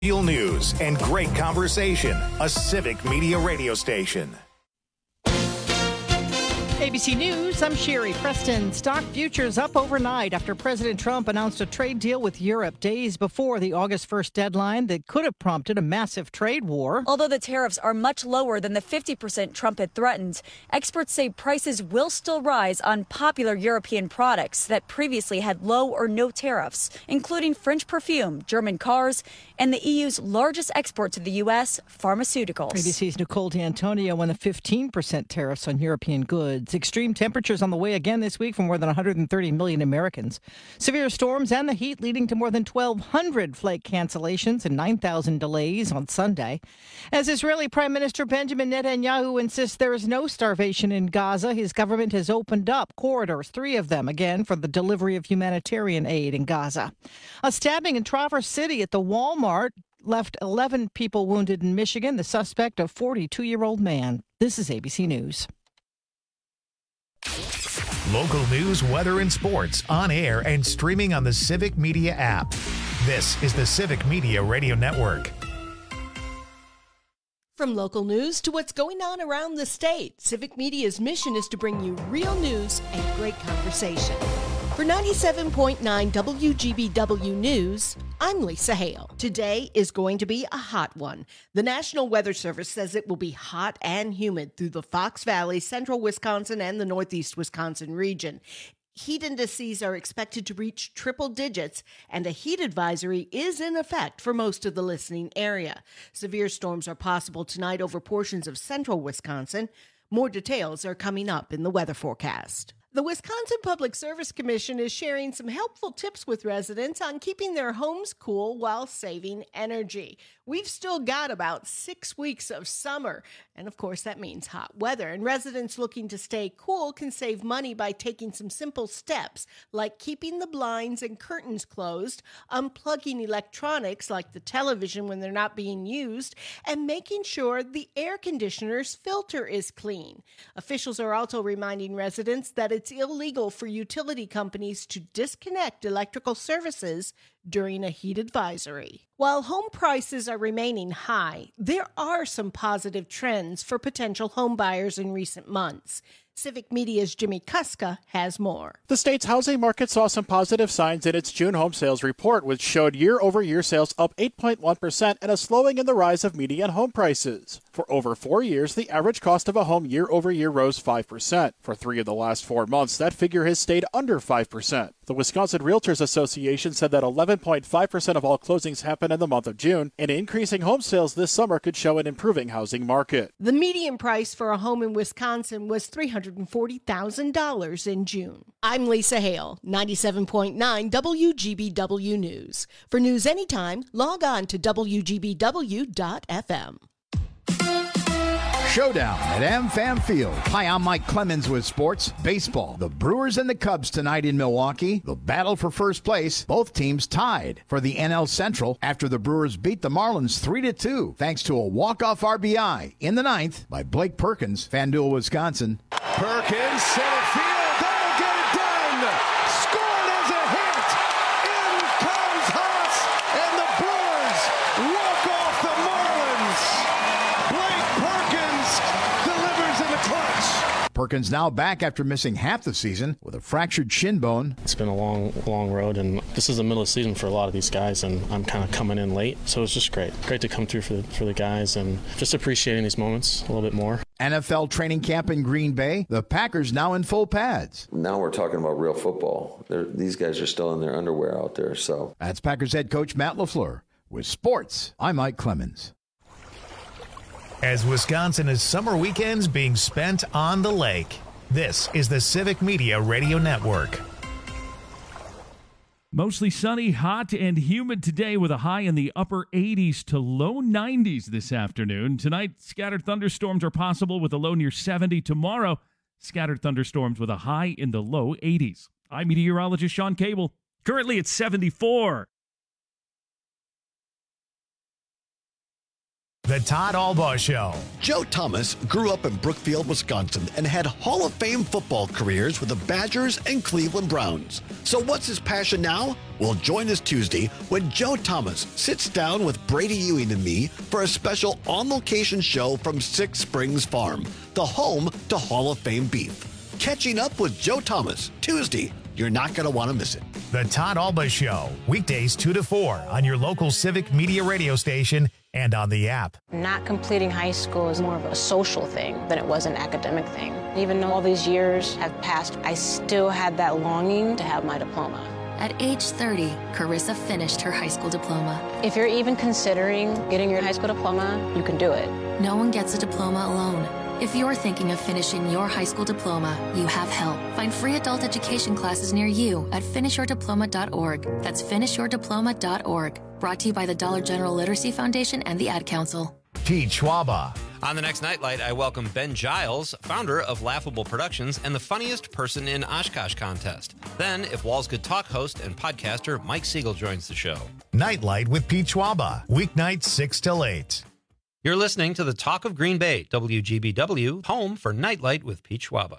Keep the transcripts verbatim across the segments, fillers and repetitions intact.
Real news and great conversation. A Civic Media radio station. A B C News, I'm Sherry Preston. Stock futures up overnight after President Trump announced a trade deal with Europe days before the August first deadline that could have prompted a massive trade war. Although the tariffs are much lower than the fifty percent Trump had threatened, experts say prices will still rise on popular European products that previously had low or no tariffs, including French perfume, German cars, and the E U's largest export to the U S, pharmaceuticals. A B C's Nicole D'Antonio on the fifteen percent tariffs on European goods. Extreme temperatures on the way again this week for more than one hundred thirty million Americans. Severe storms and the heat leading to more than twelve hundred flight cancellations and nine thousand delays on Sunday. As Israeli Prime Minister Benjamin Netanyahu insists there is no starvation in Gaza, his government has opened up corridors, three of them, again, for the delivery of humanitarian aid in Gaza. A stabbing in Traverse City at the Walmart left eleven people wounded in Michigan. The suspect, a forty-two-year-old man. This is A B C News. Local news, weather, and sports on air and streaming on the Civic Media app. This is the Civic Media Radio Network. From local news to what's going on around the state, Civic Media's mission is to bring you real news and great conversation. For ninety-seven point nine W G B W News, I'm Lisa Hale. Today is going to be a hot one. The National Weather Service says it will be hot and humid through the Fox Valley, central Wisconsin, and the northeast Wisconsin region. Heat indices are expected to reach triple digits, and a heat advisory is in effect for most of the listening area. Severe storms are possible tonight over portions of central Wisconsin. More details are coming up in the weather forecast. The Wisconsin Public Service Commission is sharing some helpful tips with residents on keeping their homes cool while saving energy. We've still got about six weeks of summer, and of course that means hot weather. And residents looking to stay cool can save money by taking some simple steps, like keeping the blinds and curtains closed, unplugging electronics like the television when they're not being used, and making sure the air conditioner's filter is clean. Officials are also reminding residents that it's illegal for utility companies to disconnect electrical services during a heat advisory. While home prices are remaining high, there are some positive trends for potential home buyers in recent months. Civic Media's Jimmy Kuska has more. The state's housing market saw some positive signs in its June home sales report, which showed year-over-year sales up eight point one percent and a slowing in the rise of median home prices. For over four years, the average cost of a home year-over-year rose five percent. For three of the last four months, that figure has stayed under five percent. The Wisconsin Realtors Association said that eleven point five percent of all closings happened in the month of June, and increasing home sales this summer could show an improving housing market. The median price for a home in Wisconsin was three hundred forty thousand dollars in June. I'm Lisa Hale, ninety-seven point nine W G B W News. For news anytime, log on to W G B W dot F M. Showdown at AmFam Field. Hi, I'm Mike Clemens with sports. Baseball. The Brewers and the Cubs tonight in Milwaukee. The battle for first place. Both teams tied for the N L Central after the Brewers beat the Marlins three to two thanks to a walk-off R B I in the ninth by Blake Perkins, FanDuel, Wisconsin. Perkins, center field. That'll get it done. Scored as a hit. In comes Haas, and the Brewers walk off the Marlins. Blake Perkins delivers in the clutch. Perkins now back after missing half the season with a fractured shin bone. It's been a long, long road, and this is the middle of the season for a lot of these guys, and I'm kind of coming in late, so it's just great. Great to come through for the, for the guys and just appreciating these moments a little bit more. N F L training camp in Green Bay. The Packers now in full pads. Now we're talking about real football. They're, these guys are still in their underwear out there. So that's Packers head coach Matt LaFleur. With sports, I'm Mike Clemens. As Wisconsin is summer weekends being spent on the lake, this is the Civic Media Radio Network. Mostly sunny, hot, and humid today with a high in the upper eighties to low nineties this afternoon. Tonight, scattered thunderstorms are possible with a low near seventy. Tomorrow, scattered thunderstorms with a high in the low eighties. I'm meteorologist Sean Cable. Currently at seventy-four. The Todd Albaugh Show. Joe Thomas grew up in Brookfield, Wisconsin, and had Hall of Fame football careers with the Badgers and Cleveland Browns. So what's his passion now? Well, join us Tuesday when Joe Thomas sits down with Brady Ewing and me for a special on-location show from Six Springs Farm, the home to Hall of Fame beef. Catching up with Joe Thomas, Tuesday. You're not going to want to miss it. The Todd Albaugh Show, weekdays two to four on your local Civic Media radio station and on the app. Not completing high school is more of a social thing than it was an academic thing. Even though all these years have passed, I still had that longing to have my diploma. At age thirty, Carissa finished her high school diploma. If you're even considering getting your high school diploma, you can do it. No one gets a diploma alone. If you're thinking of finishing your high school diploma, you have help. Find free adult education classes near you at finish your diploma dot org. That's finish your diploma dot org. Brought to you by the Dollar General Literacy Foundation and the Ad Council. Pete Schwaba. On the next Nightlight, I welcome Ben Giles, founder of Laughable Productions and the Funniest Person in Oshkosh contest. Then, If Walls Could Talk host and podcaster Mike Siegel joins the show. Nightlight with Pete Schwaba, weeknights six till eight. You're listening to the Talk of Green Bay, W G B W, home for Nightlight with Pete Schwaba.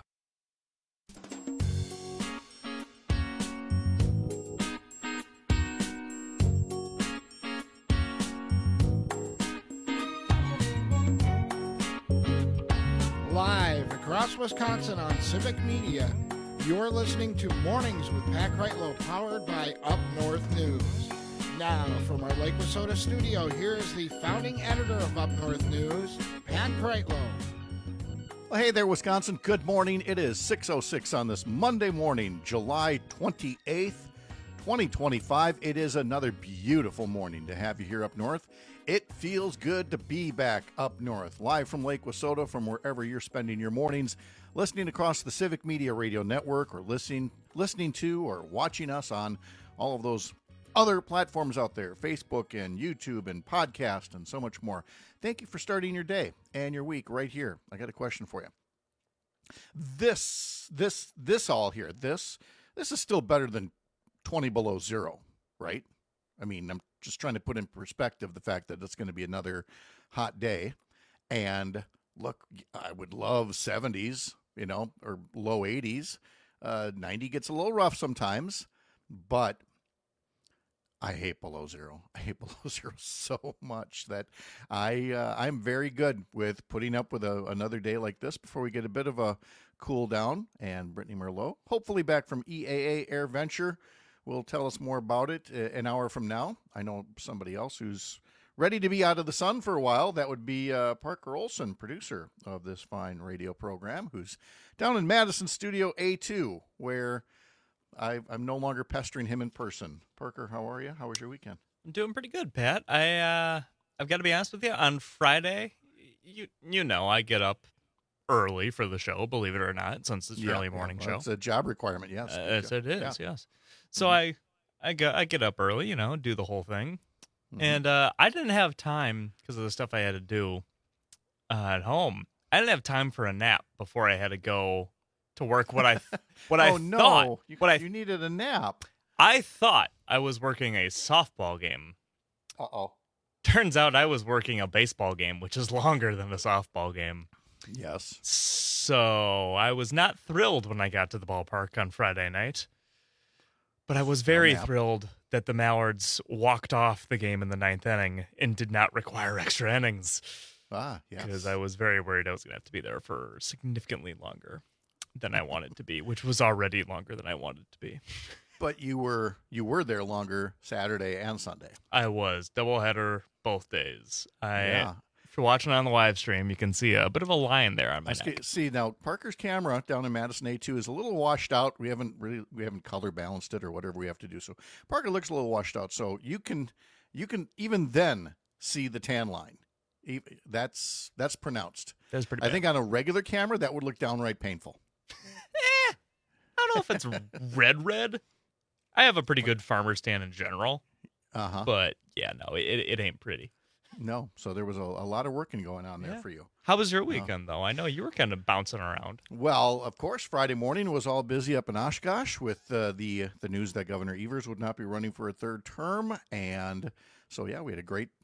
Live across Wisconsin on Civic Media, you're listening to Mornings with Pat Kreitlow, powered by Up North News. Now, from our Lake Wissota studio, here is the founding editor of Up North News, Pat Kreitlow. Well, hey there, Wisconsin. Good morning. It is six oh six on this Monday morning, July twenty-eighth, twenty twenty-five. It is another beautiful morning to have you here up north. It feels good to be back up north, live from Lake Wissota, from wherever you're spending your mornings, listening across the Civic Media Radio Network, or listening, listening to or watching us on all of those other platforms out there, Facebook and YouTube and podcast and so much more. Thank you for starting your day and your week right here. I got a question for you. This, this, this all here, this, this is still better than twenty below zero, right? I mean, I'm just trying to put in perspective the fact that it's going to be another hot day. And look, I would love seventies, you know, or low eighties. Uh, ninety gets a little rough sometimes, but I hate below zero. I hate below zero so much that I, uh, I'm very good with putting up with a, another day like this before we get a bit of a cool down. And Brittany Merlot, hopefully back from E A A Air Venture, will tell us more about it an hour from now. I know somebody else who's ready to be out of the sun for a while. That would be uh, Parker Olson, producer of this fine radio program, who's down in Madison Studio A two, where I, I'm no longer pestering him in person. Parker, how are you? How was your weekend? I'm doing pretty good, Pat. I, uh, I've got to be honest with you. On Friday, you you know, I get up early for the show, believe it or not, since it's an Yeah, early morning yeah, well, show. It's a job requirement, yes. Uh, yes, it is, Yeah. yes. So Mhm. I, I, go, I get up early, you know, do the whole thing. Mhm. And uh, I didn't have time, because of the stuff I had to do uh, at home, I didn't have time for a nap before I had to go to work. What I what I oh, no. thought, You, what I you needed a nap. I thought I was working a softball game. Uh-oh. Turns out I was working a baseball game, which is longer than a softball game. Yes. So I was not thrilled when I got to the ballpark on Friday night, but I was very nap. thrilled that the Mallards walked off the game in the ninth inning and did not require extra innings. Ah, yes. Because I was very worried I was going to have to be there for significantly longer than I wanted to be, which was already longer than I wanted to be. But you were you were there longer Saturday and Sunday. I was doubleheader both days. I, Yeah. If you're watching on the live stream, you can see a bit of a line there on my I neck. see, see now Parker's camera down in Madison A two is a little washed out. We haven't really we haven't color balanced it or whatever we have to do. So Parker looks a little washed out. So you can you can even then see the tan line. E- That's that's pronounced. That's pretty I bad. think on a regular camera that would look downright painful. I don't know if it's red red. I have a pretty good farmer stand in general. Uh-huh. But yeah, no, it it ain't pretty. No. So there was a, a lot of working going on there Yeah. for you. How was your weekend, though? I know you were kind of bouncing around. Well, of course, Friday morning was all busy up in Oshkosh with uh, the the news that Governor Evers would not be running for a third term, and so yeah, we had a great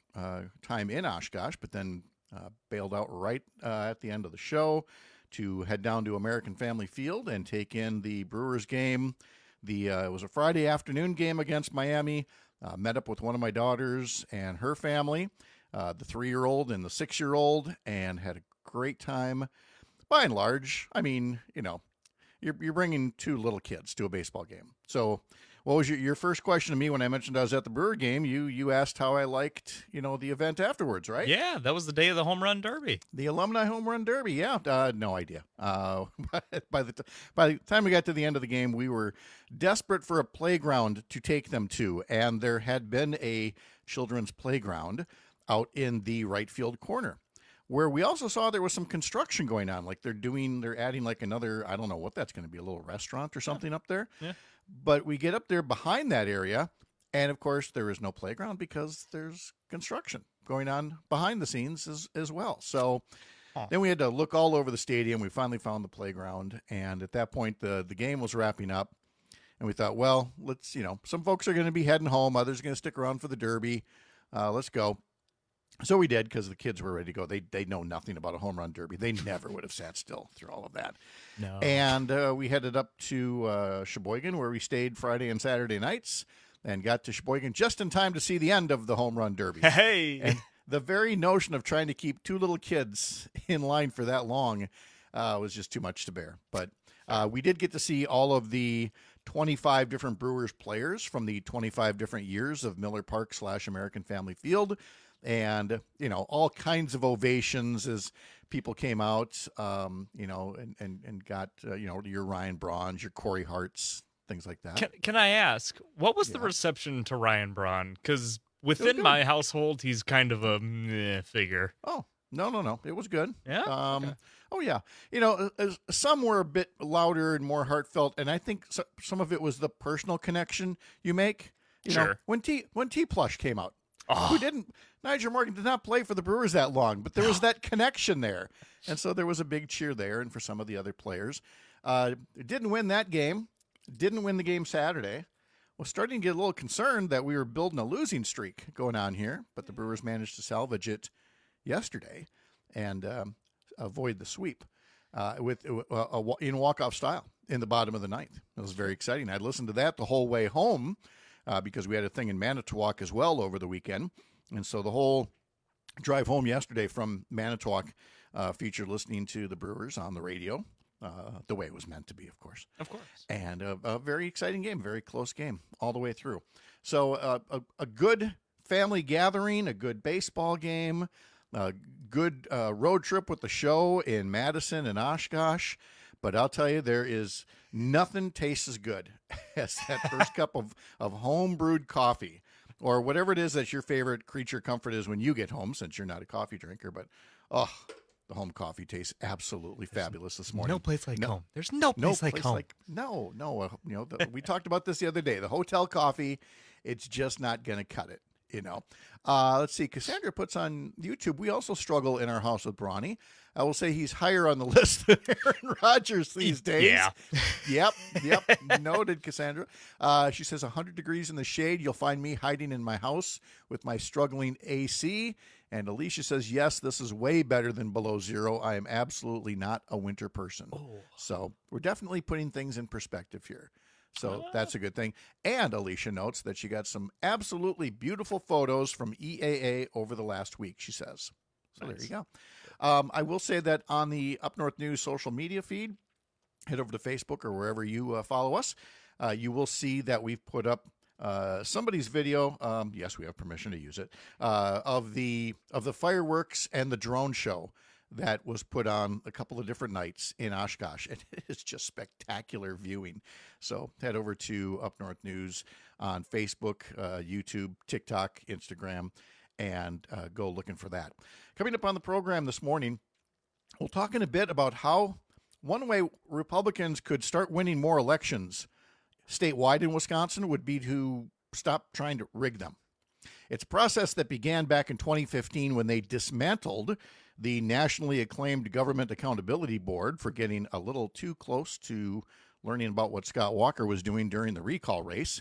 uh, time in Oshkosh, but then uh, bailed out right uh, at the end of the show to head down to American Family Field and take in the Brewers game. The uh, it was a Friday afternoon game against Miami. Uh, met up with one of my daughters and her family, uh, the three-year-old and the six-year-old, and had a great time. By and large, I mean, you know, you're you're bringing two little kids to a baseball game. So, what was your, your first question to me when I mentioned I was at the Brewer game? You you asked how I liked, you know, the event afterwards, right? Yeah, that was the day of the home run derby. The alumni home run derby. Yeah, uh, no idea. Uh, by the t- by the time we got to the end of the game, we were desperate for a playground to take them to, and there had been a children's playground out in the right field corner, where we also saw there was some construction going on. Like they're doing, they're adding like another, I don't know what that's going to be, a little restaurant or something yeah. up there. Yeah. But we get up there behind that area, and of course there is no playground because there's construction going on behind the scenes as, as well. So huh. then we had to look all over the stadium. We finally found the playground, and at that point the, the game was wrapping up, and we thought, well, let's, you know, some folks are going to be heading home. Others are going to stick around for the derby. Uh, let's go. So we did, because the kids were ready to go. They they know nothing about a home run derby. They never would have sat still through all of that. No. And uh, we headed up to uh, Sheboygan, where we stayed Friday and Saturday nights, and got to Sheboygan just in time to see the end of the home run derby. Hey! And the very notion of trying to keep two little kids in line for that long uh, was just too much to bear. But uh, we did get to see all of the twenty-five different Brewers players from the twenty-five different years of Miller Park slash American Family Field. And, you know, all kinds of ovations as people came out, um, you know, and, and, and got, uh, you know, your Ryan Braun's, your Corey Hart's, things like that. Can, can I ask, what was yeah. the reception to Ryan Braun? Because within my household, he's kind of a meh figure. Oh, no, no, no. It was good. Yeah? Um, okay. Oh, yeah. You know, uh, some were a bit louder and more heartfelt, and I think so, some of it was the personal connection you make. You sure. know, when T when T Plush came out, oh. who didn't? Nigel Morgan did not play for the Brewers that long, but there was that connection there. And so there was a big cheer there, and for some of the other players. Uh, didn't win that game. Didn't win the game Saturday. Was starting to get a little concerned that we were building a losing streak going on here, but the Brewers managed to salvage it yesterday and um, avoid the sweep uh, with uh, a, a, in walk-off style in the bottom of the ninth. It was very exciting. I listened to that the whole way home uh, because we had a thing in Manitowoc as well over the weekend. And so the whole drive home yesterday from Manitowoc uh, featured listening to the Brewers on the radio, uh, the way it was meant to be, of course. Of course. And a, a very exciting game, very close game all the way through. So uh, a, a good family gathering, a good baseball game, a good uh, road trip with the show in Madison and Oshkosh. But I'll tell you, there is nothing tastes as good as that first cup of, of home-brewed coffee. Or whatever it is that your favorite creature comfort is when you get home, since you're not a coffee drinker. But, oh, the home coffee tastes absolutely There's fabulous this morning. No place like no, home. There's no place, no like place home. Like, no, no. Uh, you know, the, we talked about this the other day. The hotel coffee, it's just not going to cut it, you know. Uh, let's see. Cassandra puts on YouTube, we also struggle in our house with Brawny. I will say he's higher on the list than Aaron Rodgers these days. Yeah. Yep. Yep. Noted, Cassandra. Uh, she says one hundred degrees in the shade. You'll find me hiding in my house with my struggling A C. And Alicia says, yes, this is way better than below zero. I am absolutely not a winter person. Oh. So we're definitely putting things in perspective here. So oh. that's a good thing. And Alicia notes that she got some absolutely beautiful photos from E A A over the last week, she says. So nice. There you go. Um, I will say that on the Up North News social media feed, head over to Facebook or wherever you uh, follow us, uh, you will see that we've put up uh, somebody's video. Um, yes, we have permission to use it, uh, of the of the fireworks and the drone show that was put on a couple of different nights in Oshkosh. And it is just spectacular viewing. So head over to Up North News on Facebook, uh, YouTube, TikTok, Instagram, and uh, go looking for that. Coming up on the program this morning, we'll talk in a bit about how one way Republicans could start winning more elections statewide in Wisconsin would be to stop trying to rig them. It's a process that began back in twenty fifteen when they dismantled the nationally acclaimed Government Accountability Board for getting a little too close to learning about what Scott Walker was doing during the recall race.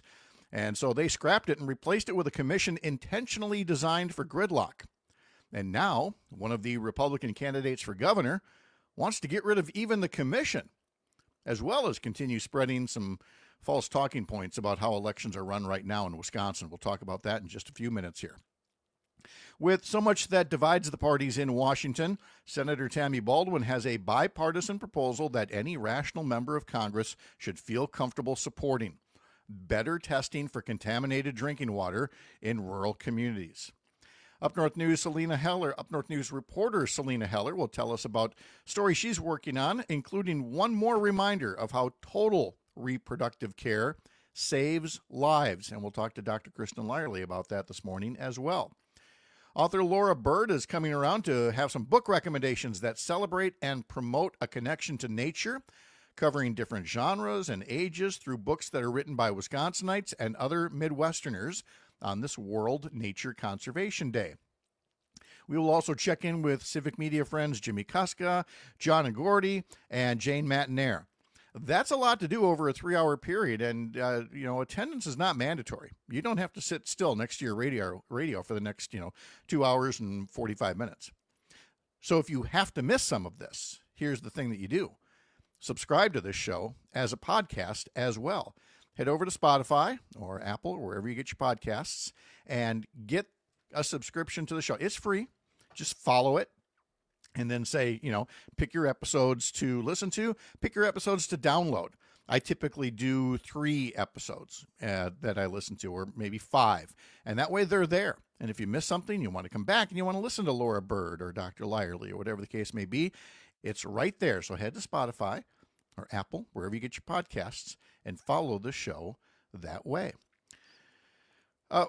And so they scrapped it and replaced it with a commission intentionally designed for gridlock. And now, one of the Republican candidates for governor wants to get rid of even the commission, as well as continue spreading some false talking points about how elections are run right now in Wisconsin. We'll talk about that in just a few minutes here. With so much that divides the parties in Washington, Senator Tammy Baldwin has a bipartisan proposal that any rational member of Congress should feel comfortable supporting: better testing for contaminated drinking water in rural communities. Up North News, Selena Heller, Up North News reporter Selena Heller will tell us about stories she's working on, including one more reminder of how total reproductive care saves lives. And we'll talk to Doctor Kristen Lyerly about that this morning as well. Author Laura Bird is coming around to have some book recommendations that celebrate and promote a connection to nature, covering different genres and ages through books that are written by Wisconsinites and other Midwesterners on this World Nature Conservation Day. We will also check in with Civic Media friends Jimmy Kuska, John Agordy, and Jane Matinaire. That's a lot to do over a three-hour period, and uh, you know, attendance is not mandatory. You don't have to sit still next to your radio radio for the next, you know, two hours and forty-five minutes. So if you have to miss some of this, here's the thing that you do: subscribe to this show as a podcast as well. Head over to Spotify or Apple or wherever you get your podcasts and get a subscription to the show. It's free. Just follow it and then say, you know, pick your episodes to listen to, pick your episodes to download. I typically do three episodes uh, that I listen to, or maybe five. And that way they're there. And if you miss something, you want to come back and you want to listen to Laura Bird or Doctor Lyerly or whatever the case may be, it's right there. So head to Spotify or Apple, wherever you get your podcasts, and follow the show that way. Uh,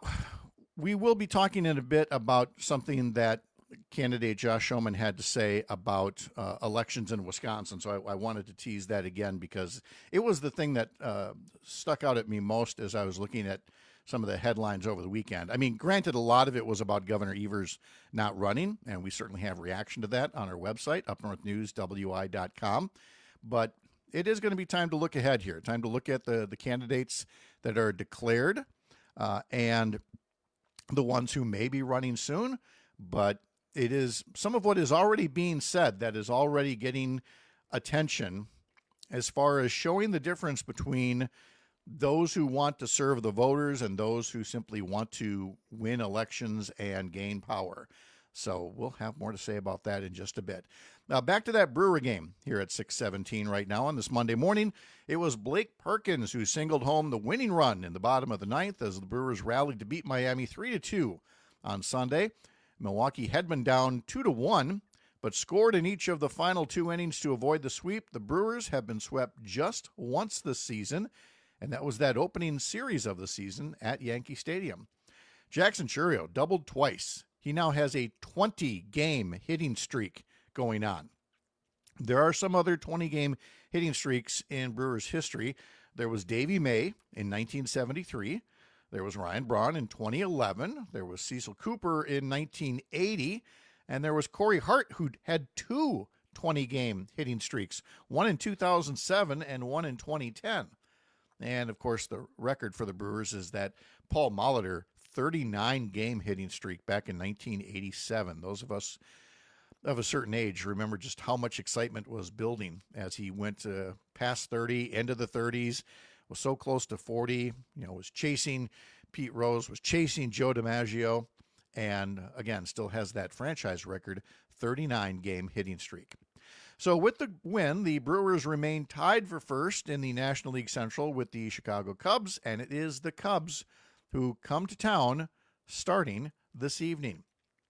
we will be talking in a bit about something that candidate Josh Schoemann had to say about uh, elections in Wisconsin. So I, I wanted to tease that again because it was the thing that uh, stuck out at me most as I was looking at some of the headlines over the weekend. I mean, granted, a lot of it was about Governor Evers not running, and we certainly have reaction to that on our website, up north news w i dot com. But it is going to be time to look ahead here, time to look at the, the candidates that are declared uh, and the ones who may be running soon. But it is some of what is already being said that is already getting attention as far as showing the difference between those who want to serve the voters and those who simply want to win elections and gain power. So we'll have more to say about that in just a bit. Now, back to that Brewer game here at six seventeen right now on this Monday morning. It was Blake Perkins who singled home the winning run in the bottom of the ninth as the Brewers rallied to beat Miami three to two on Sunday. Milwaukee had been down two to one, but scored in each of the final two innings to avoid the sweep. The Brewers have been swept just once this season, and that was that opening series of the season at Yankee Stadium. Jackson Chourio doubled twice. He now has a twenty-game hitting streak going on. There are some other twenty-game hitting streaks in Brewers history. There was Davey May in nineteen seventy-three. There was Ryan Braun in twenty eleven. There was Cecil Cooper in nineteen eighty. And there was Corey Hart, who had two twenty-game hitting streaks, one in two thousand seven and one in twenty ten. And, of course, the record for the Brewers is that Paul Molitor thirty-nine game hitting streak back in nineteen eighty-seven. Those of us of a certain age remember just how much excitement was building as he went uh, past thirty, into the thirties, was so close to forty, you know, was chasing Pete Rose, was chasing Joe DiMaggio, and again, still has that franchise record, thirty-nine game hitting streak. So with the win, the Brewers remain tied for first in the National League Central with the Chicago Cubs, and it is the Cubs who come to town starting this evening.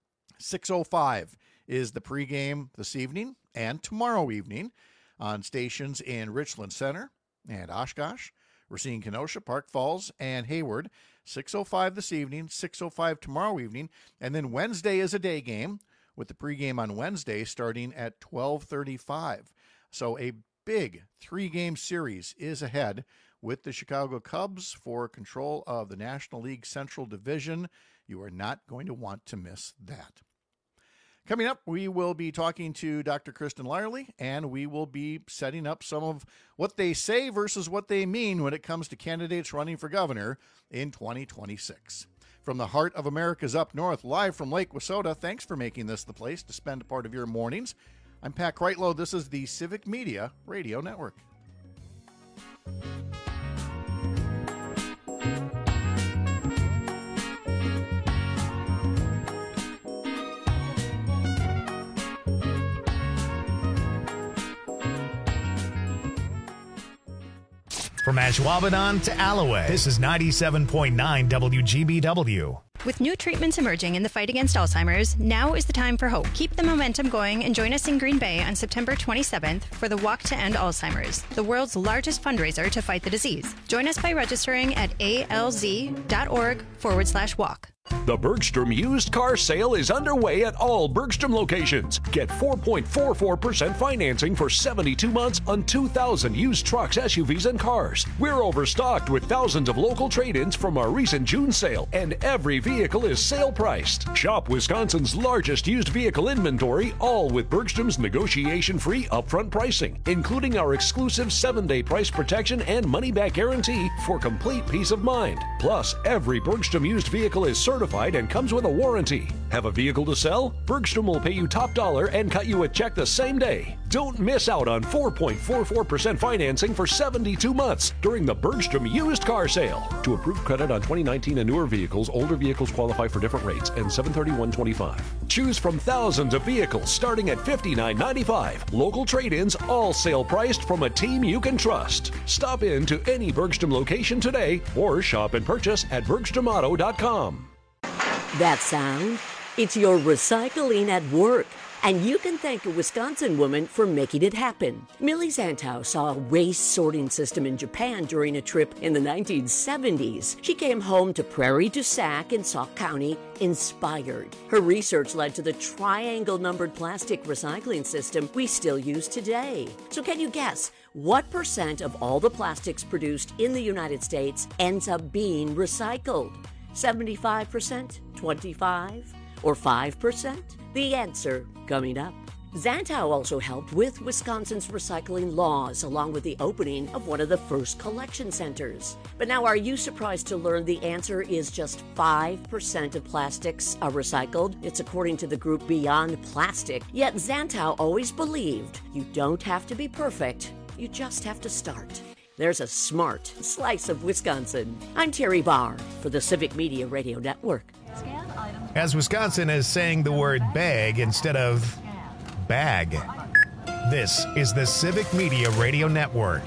six oh five is the pregame this evening and tomorrow evening on stations in Richland Center and Oshkosh. We're seeing Kenosha, Park Falls, and Hayward. six oh five this evening, six oh five tomorrow evening, and then Wednesday is a day game with the pregame on Wednesday starting at twelve thirty-five. So a big three-game series is ahead with the Chicago Cubs for control of the National League Central Division. You are not going to want to miss that. Coming up, we will be talking to Doctor Kristen Lyerly, and we will be setting up some of what they say versus what they mean when it comes to candidates running for governor in twenty twenty-six. From the heart of America's up north, live from Lake Wissota, thanks for making this the place to spend a part of your mornings. I'm Pat Kreitlow. This is the Civic Media Radio Network. From Ashwaubenon to Alloway, this is ninety-seven point nine W G B W. With new treatments emerging in the fight against Alzheimer's, now is the time for hope. Keep the momentum going and join us in Green Bay on September twenty-seventh for the Walk to End Alzheimer's, the world's largest fundraiser to fight the disease. Join us by registering at alz.org forward slash walk. The Bergstrom used car sale is underway at all Bergstrom locations. Get four point four four percent financing for seventy-two months on two thousand used trucks, S U Vs, and cars. We're overstocked with thousands of local trade-ins from our recent June sale, and every vehicle is sale priced. Shop Wisconsin's largest used vehicle inventory, all with Bergstrom's negotiation-free upfront pricing, including our exclusive seven-day price protection and money-back guarantee for complete peace of mind. Plus, every Bergstrom used vehicle is certified and comes with a warranty. Have a vehicle to sell? Bergstrom will pay you top dollar and cut you a check the same day. Don't miss out on four point four four percent financing for seventy-two months during the Bergstrom used car sale. To approve credit on twenty nineteen and newer vehicles, older vehicles qualify for different rates and seven thirty-one twenty-five. Choose from thousands of vehicles starting at fifty-nine ninety-five. Local trade-ins, all sale priced from a team you can trust. Stop in to any Bergstrom location today or shop and purchase at bergstrom auto dot com. That sound? It's your recycling at work. And you can thank a Wisconsin woman for making it happen. Millie Zantow saw a waste sorting system in Japan during a trip in the nineteen seventies. She came home to Prairie du Sac in Sauk County inspired. Her research led to the triangle-numbered plastic recycling system we still use today. So can you guess what percent of all the plastics produced in the United States ends up being recycled? seventy-five percent, twenty-five, or five percent? The answer coming up. Zantow also helped with Wisconsin's recycling laws, along with the opening of one of the first collection centers. But now, are you surprised to learn the answer is just five percent of plastics are recycled? It's according to the group Beyond Plastic. Yet Zantow always believed you don't have to be perfect, you just have to start. There's a smart slice of Wisconsin. I'm Terry Barr for the Civic Media Radio Network. As Wisconsin is saying the word bag instead of bag. This is the Civic Media Radio Network.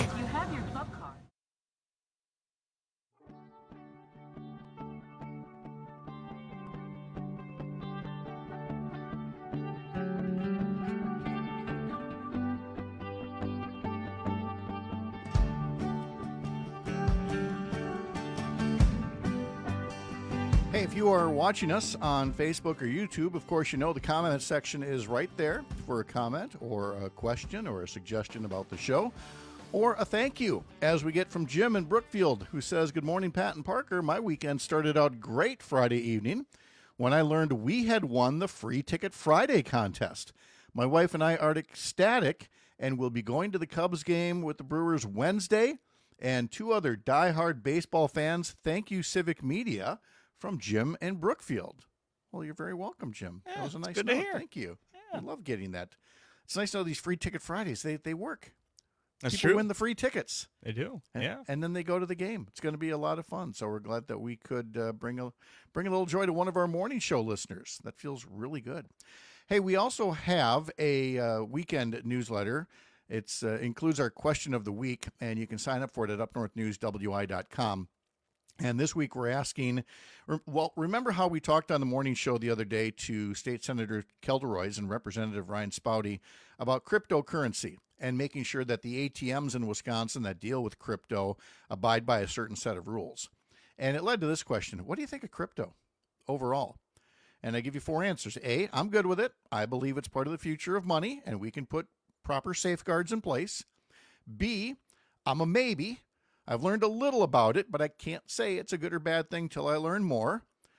Hey, if you are watching us on Facebook or YouTube, of course, you know the comment section is right there for a comment or a question or a suggestion about the show or a thank you, as we get from Jim in Brookfield, who says, "Good morning, Pat and Parker. My weekend started out great Friday evening when I learned we had won the Free Ticket Friday contest. My wife and I are ecstatic and will be going to the Cubs game with the Brewers Wednesday. And two other diehard baseball fans, thank you, Civic Media." From Jim in Brookfield. Well, you're very welcome, Jim. Yeah, that was a nice good note. to hear. Thank you. Yeah. I love getting that. It's nice to know these Free Ticket Fridays. They they work. That's People true. win the free tickets. They do. And, yeah. And then they go to the game. It's going to be a lot of fun. So we're glad that we could uh, bring a bring a little joy to one of our morning show listeners. That feels really good. Hey, we also have a uh, weekend newsletter. It uh, includes our question of the week, and you can sign up for it at up north news w i dot com. And this week we're asking, well, remember how we talked on the morning show the other day to State Senator Kelderoys and Representative Ryan Spouty about cryptocurrency and making sure that the A T Ms in Wisconsin that deal with crypto abide by a certain set of rules. And it led to this question: what do you think of crypto overall? And I give you four answers. A, I'm good with it. I believe it's part of the future of money, and we can put proper safeguards in place. B, I'm a maybe. I've learned a little about it, but I can't say it's a good or bad thing till I learn more.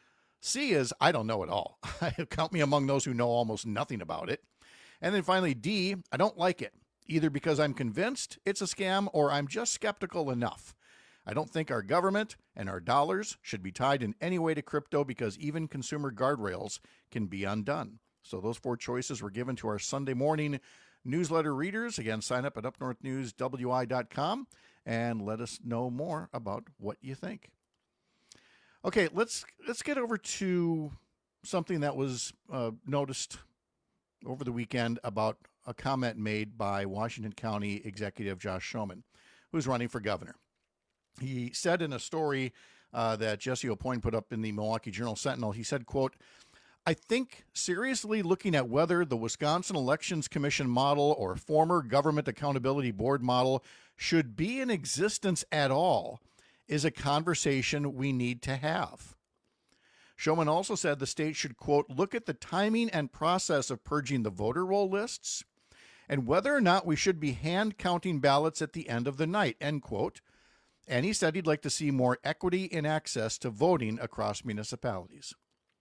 C is I don't know at all. Count me among those who know almost nothing about it. And then finally, D, I don't like it, either because I'm convinced it's a scam or I'm just skeptical enough. I don't think our government and our dollars should be tied in any way to crypto because even consumer guardrails can be undone. So those four choices were given to our Sunday morning newsletter readers. Again, sign up at up north news w i dot com and let us know more about what you think. Okay, let's let's get over to something that was uh, noticed over the weekend about a comment made by Washington County Executive Josh Schoemann, who's running for governor. He said in a story uh, that Jesse Aupoint put up in the Milwaukee Journal-Sentinel, he said, quote, I think seriously looking at whether the Wisconsin Elections Commission model or former Government Accountability Board model should be in existence at all is a conversation we need to have. Schoemann also said the state should, quote, look at the timing and process of purging the voter roll lists and whether or not we should be hand counting ballots at the end of the night, end quote. And he said he'd like to see more equity in access to voting across municipalities.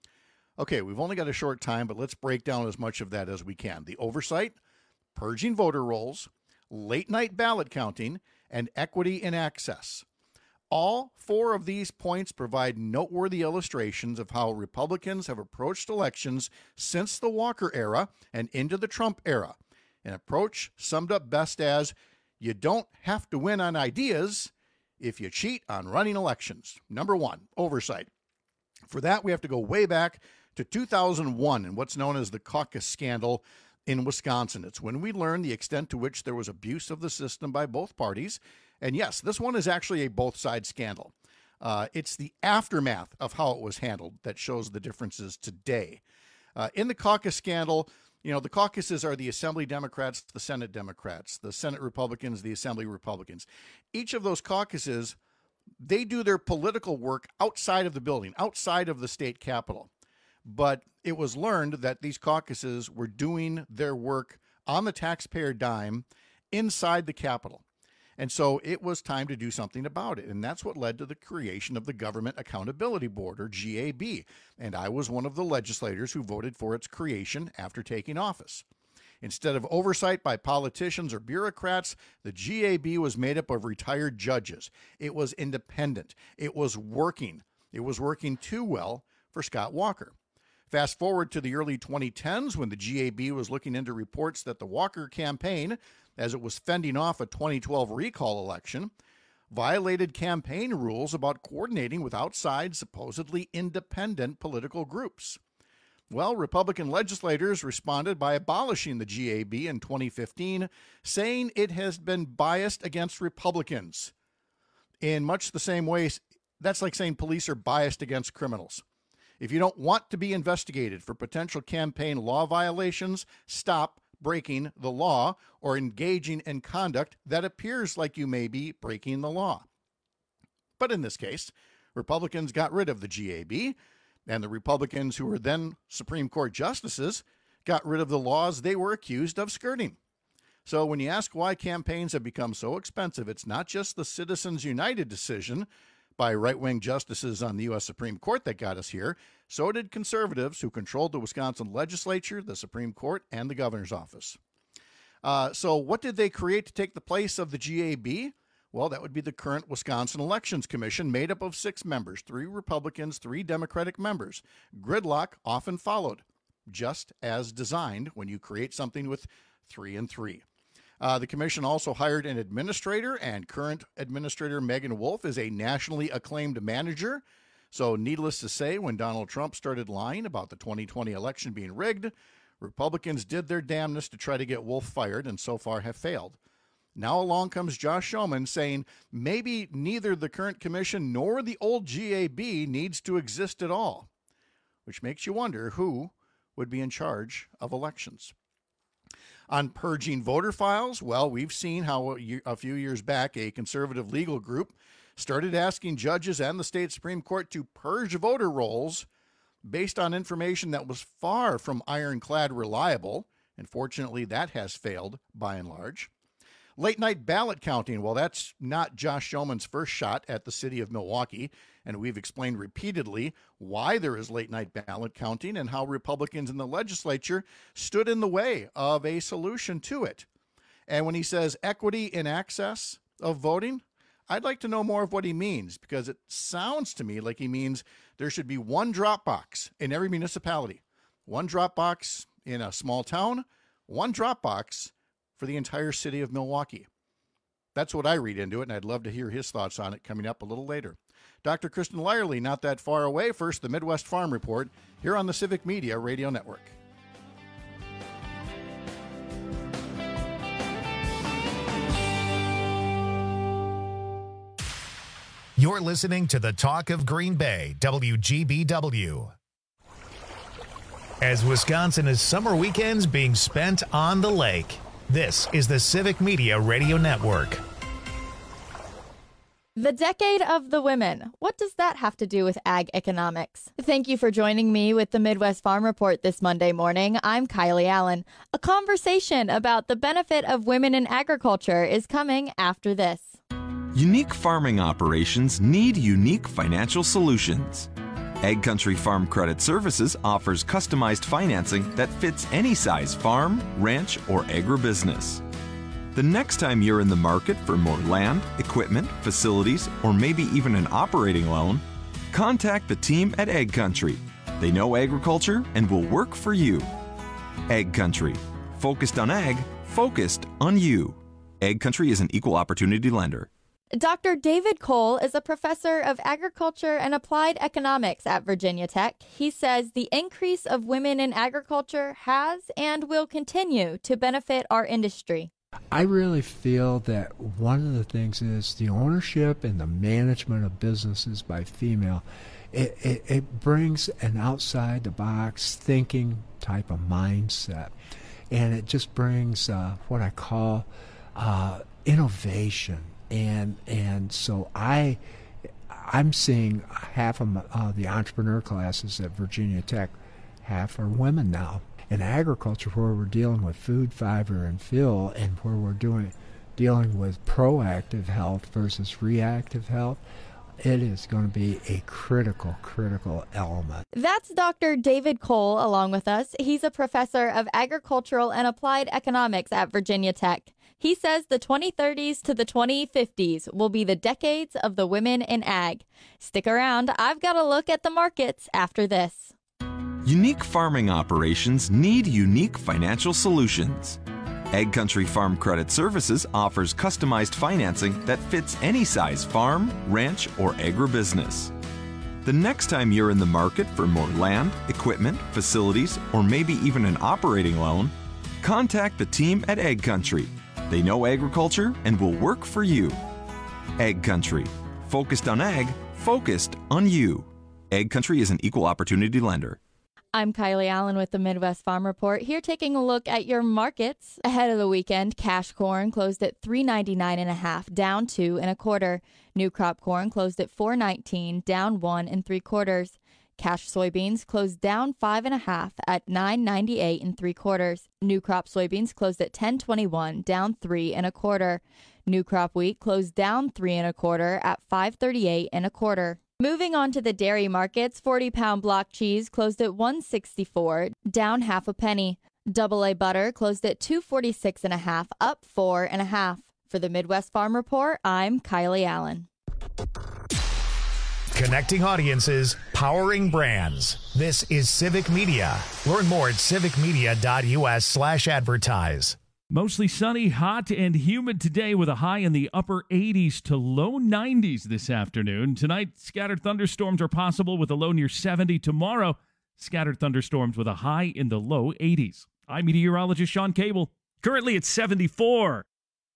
Okay, we've only got a short time, but let's break down as much of that as we can. The oversight, purging voter rolls, late night ballot counting, and equity in access. All four of these points provide noteworthy illustrations of how Republicans have approached elections since the Walker era and into the Trump era. An approach summed up best as, you don't have to win on ideas if you cheat on running elections. Number one, oversight. For that, we have to go way back to two thousand one and what's known as the caucus scandal in Wisconsin. It's when we learned the extent to which there was abuse of the system by both parties. And yes, this one is actually a both sides scandal. Uh, it's the aftermath of how it was handled that shows the differences today. Uh, in the caucus scandal, you know, the caucuses are the Assembly Democrats, the Senate Democrats, the Senate Republicans, the Assembly Republicans. Each of those caucuses, they do their political work outside of the building, outside of the state capitol. But it was learned that these caucuses were doing their work on the taxpayer dime inside the Capitol. And so it was time to do something about it. And that's what led to the creation of the Government Accountability Board, or G A B. And I was one of the legislators who voted for its creation after taking office. Instead of oversight by politicians or bureaucrats, the G A B was made up of retired judges. It was independent. It was working. It was working too well for Scott Walker. Fast forward to the early twenty tens when the G A B was looking into reports that the Walker campaign, as it was fending off a twenty twelve recall election, violated campaign rules about coordinating with outside, supposedly independent political groups. Well, Republican legislators responded by abolishing the G A B in twenty fifteen, saying it has been biased against Republicans. In much the same way, that's like saying police are biased against criminals. If you don't want to be investigated for potential campaign law violations, stop breaking the law or engaging in conduct that appears like you may be breaking the law. But in this case, Republicans got rid of the G A B, and the Republicans who were then Supreme Court justices got rid of the laws they were accused of skirting. So when you ask why campaigns have become so expensive, it's not just the Citizens United decision by right-wing justices on the U S Supreme Court that got us here. So did conservatives who controlled the Wisconsin legislature, the Supreme Court, and the governor's office. Uh, so what did they create to take the place of the G A B? Well, that would be the current Wisconsin Elections Commission, made up of six members, three Republicans, three Democratic members. Gridlock often followed, just as designed when you create something with three and three. Uh, the commission also hired an administrator, and current administrator Megan Wolf is a nationally acclaimed manager. So needless to say, when Donald Trump started lying about the twenty twenty election being rigged, Republicans did their damnedest to try to get Wolf fired and so far have failed. Now along comes Josh Schoemann saying maybe neither the current commission nor the old G A B needs to exist at all, which makes you wonder who would be in charge of elections. On purging voter files, well, we've seen how a few years back a conservative legal group started asking judges and the state Supreme Court to purge voter rolls based on information that was far from ironclad reliable. And fortunately, that has failed by and large. Late night ballot counting, well, that's not Josh Schoemann's first shot at the city of Milwaukee. And we've explained repeatedly why there is late-night ballot counting and how Republicans in the legislature stood in the way of a solution to it. And when he says equity in access of voting, I'd like to know more of what he means, because it sounds to me like he means there should be one drop box in every municipality, one drop box in a small town, one drop box for the entire city of Milwaukee. That's what I read into it, and I'd love to hear his thoughts on it coming up a little later. Doctor Kristen Lyerly, not that far away. First, the Midwest Farm Report here on the Civic Media Radio Network. You're listening to the Talk of Green Bay, W G B W. As Wisconsin is summer weekends being spent on the lake, this is the Civic Media Radio Network. The Decade of the Women. What does that have to do with ag economics? Thank you for joining me with the Midwest Farm Report this Monday morning. I'm Kylie Allen. A conversation about the benefit of women in agriculture is coming after this. Unique farming operations need unique financial solutions. Ag Country Farm Credit Services offers customized financing that fits any size farm, ranch, or agribusiness. The next time you're in the market for more land, equipment, facilities, or maybe even an operating loan, contact the team at Ag Country. They know agriculture and will work for you. Ag Country. Focused on ag, focused on you. Ag Country is an equal opportunity lender. Doctor David Cole is a professor of agriculture and applied economics at Virginia Tech. He says the increase of women in agriculture has and will continue to benefit our industry. I really feel that one of the things is the ownership and the management of businesses by female. It, it, it brings an outside-the-box thinking type of mindset, and it just brings uh, what I call uh, innovation. And and so I, I'm seeing half of uh, the entrepreneur classes at Virginia Tech, half are women now. In agriculture, where we're dealing with food, fiber, and fill, and where we're doing dealing with proactive health versus reactive health, it is going to be a critical, critical element. That's Doctor David Cole along with us. He's a professor of agricultural and applied economics at Virginia Tech. He says the twenty thirties to the twenty fifties will be the decades of the women in ag. Stick around. I've got a look at the markets after this. Unique farming operations need unique financial solutions. Ag Country Farm Credit Services offers customized financing that fits any size farm, ranch, or agribusiness. The next time you're in the market for more land, equipment, facilities, or maybe even an operating loan, contact the team at Ag Country. They know agriculture and will work for you. Ag Country. Focused on ag, focused on you. Ag Country is an equal opportunity lender. I'm Kylie Allen with the Midwest Farm Report, here taking a look at your markets. Ahead of the weekend, cash corn closed at three ninety-nine and a half, down two and a quarter. New crop corn closed at four nineteen, down one and three quarters. Cash soybeans closed down five and a half at nine ninety-eight and three quarters. New crop soybeans closed at ten twenty-one, down three and a quarter. New crop wheat closed down three and a quarter at five thirty-eight and a quarter. Moving on to the dairy markets, forty pound block cheese closed at one sixty-four, down half a penny. Double A butter closed at two forty-six and a half, up four and a half. For the Midwest Farm Report, I'm Kylie Allen. Connecting audiences, powering brands. This is Civic Media. Learn more at civicmedia.us slash advertise. Mostly sunny, hot, and humid today with a high in the upper eighties to low nineties this afternoon. Tonight, scattered thunderstorms are possible with a low near seventy. Tomorrow, scattered thunderstorms with a high in the low eighties. I'm meteorologist Sean Cable. Currently at seventy-four.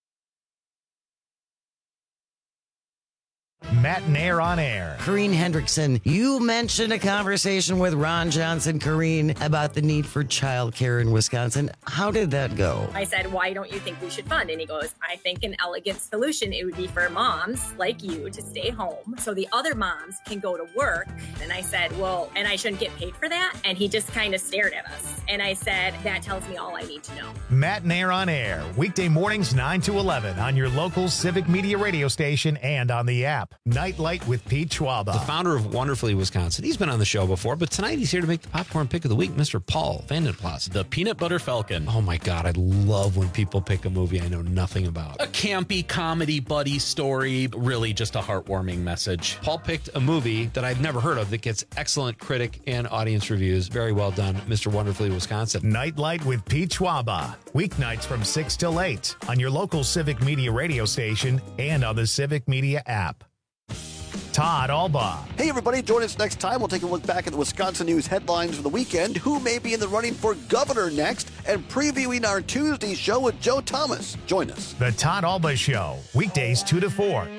Matt Nair on air. Corrine Hendrickson, you mentioned a conversation with Ron Johnson, Corrine, about the need for childcare in Wisconsin. How did that go? I said, why don't you think we should fund? And he goes, I think an elegant solution, it would be for moms like you to stay home so the other moms can go to work. And I said, well, and I shouldn't get paid for that? And he just kind of stared at us. And I said, that tells me all I need to know. Matt Nair on air, weekday mornings nine to eleven on your local Civic Media radio station and on the app. Nightlight with Pete Schwaba. The founder of Wonderfully Wisconsin. He's been on the show before, but tonight he's here to make the popcorn pick of the week, Mister Paul Vandenplas. The Peanut Butter Falcon. Oh my God, I love when people pick a movie I know nothing about. A campy comedy buddy story, really just a heartwarming message. Paul picked a movie that I've never heard of that gets excellent critic and audience reviews. Very well done, Mister Wonderfully Wisconsin. Nightlight with Pete Schwaba. Weeknights from six till eight on your local Civic Media radio station and on the Civic Media app. Todd Albaugh. Hey, everybody, join us next time. We'll take a look back at the Wisconsin news headlines for the weekend, who may be in the running for governor next, and previewing our Tuesday show with Joe Thomas. Join us. The Todd Albaugh Show, weekdays two to four.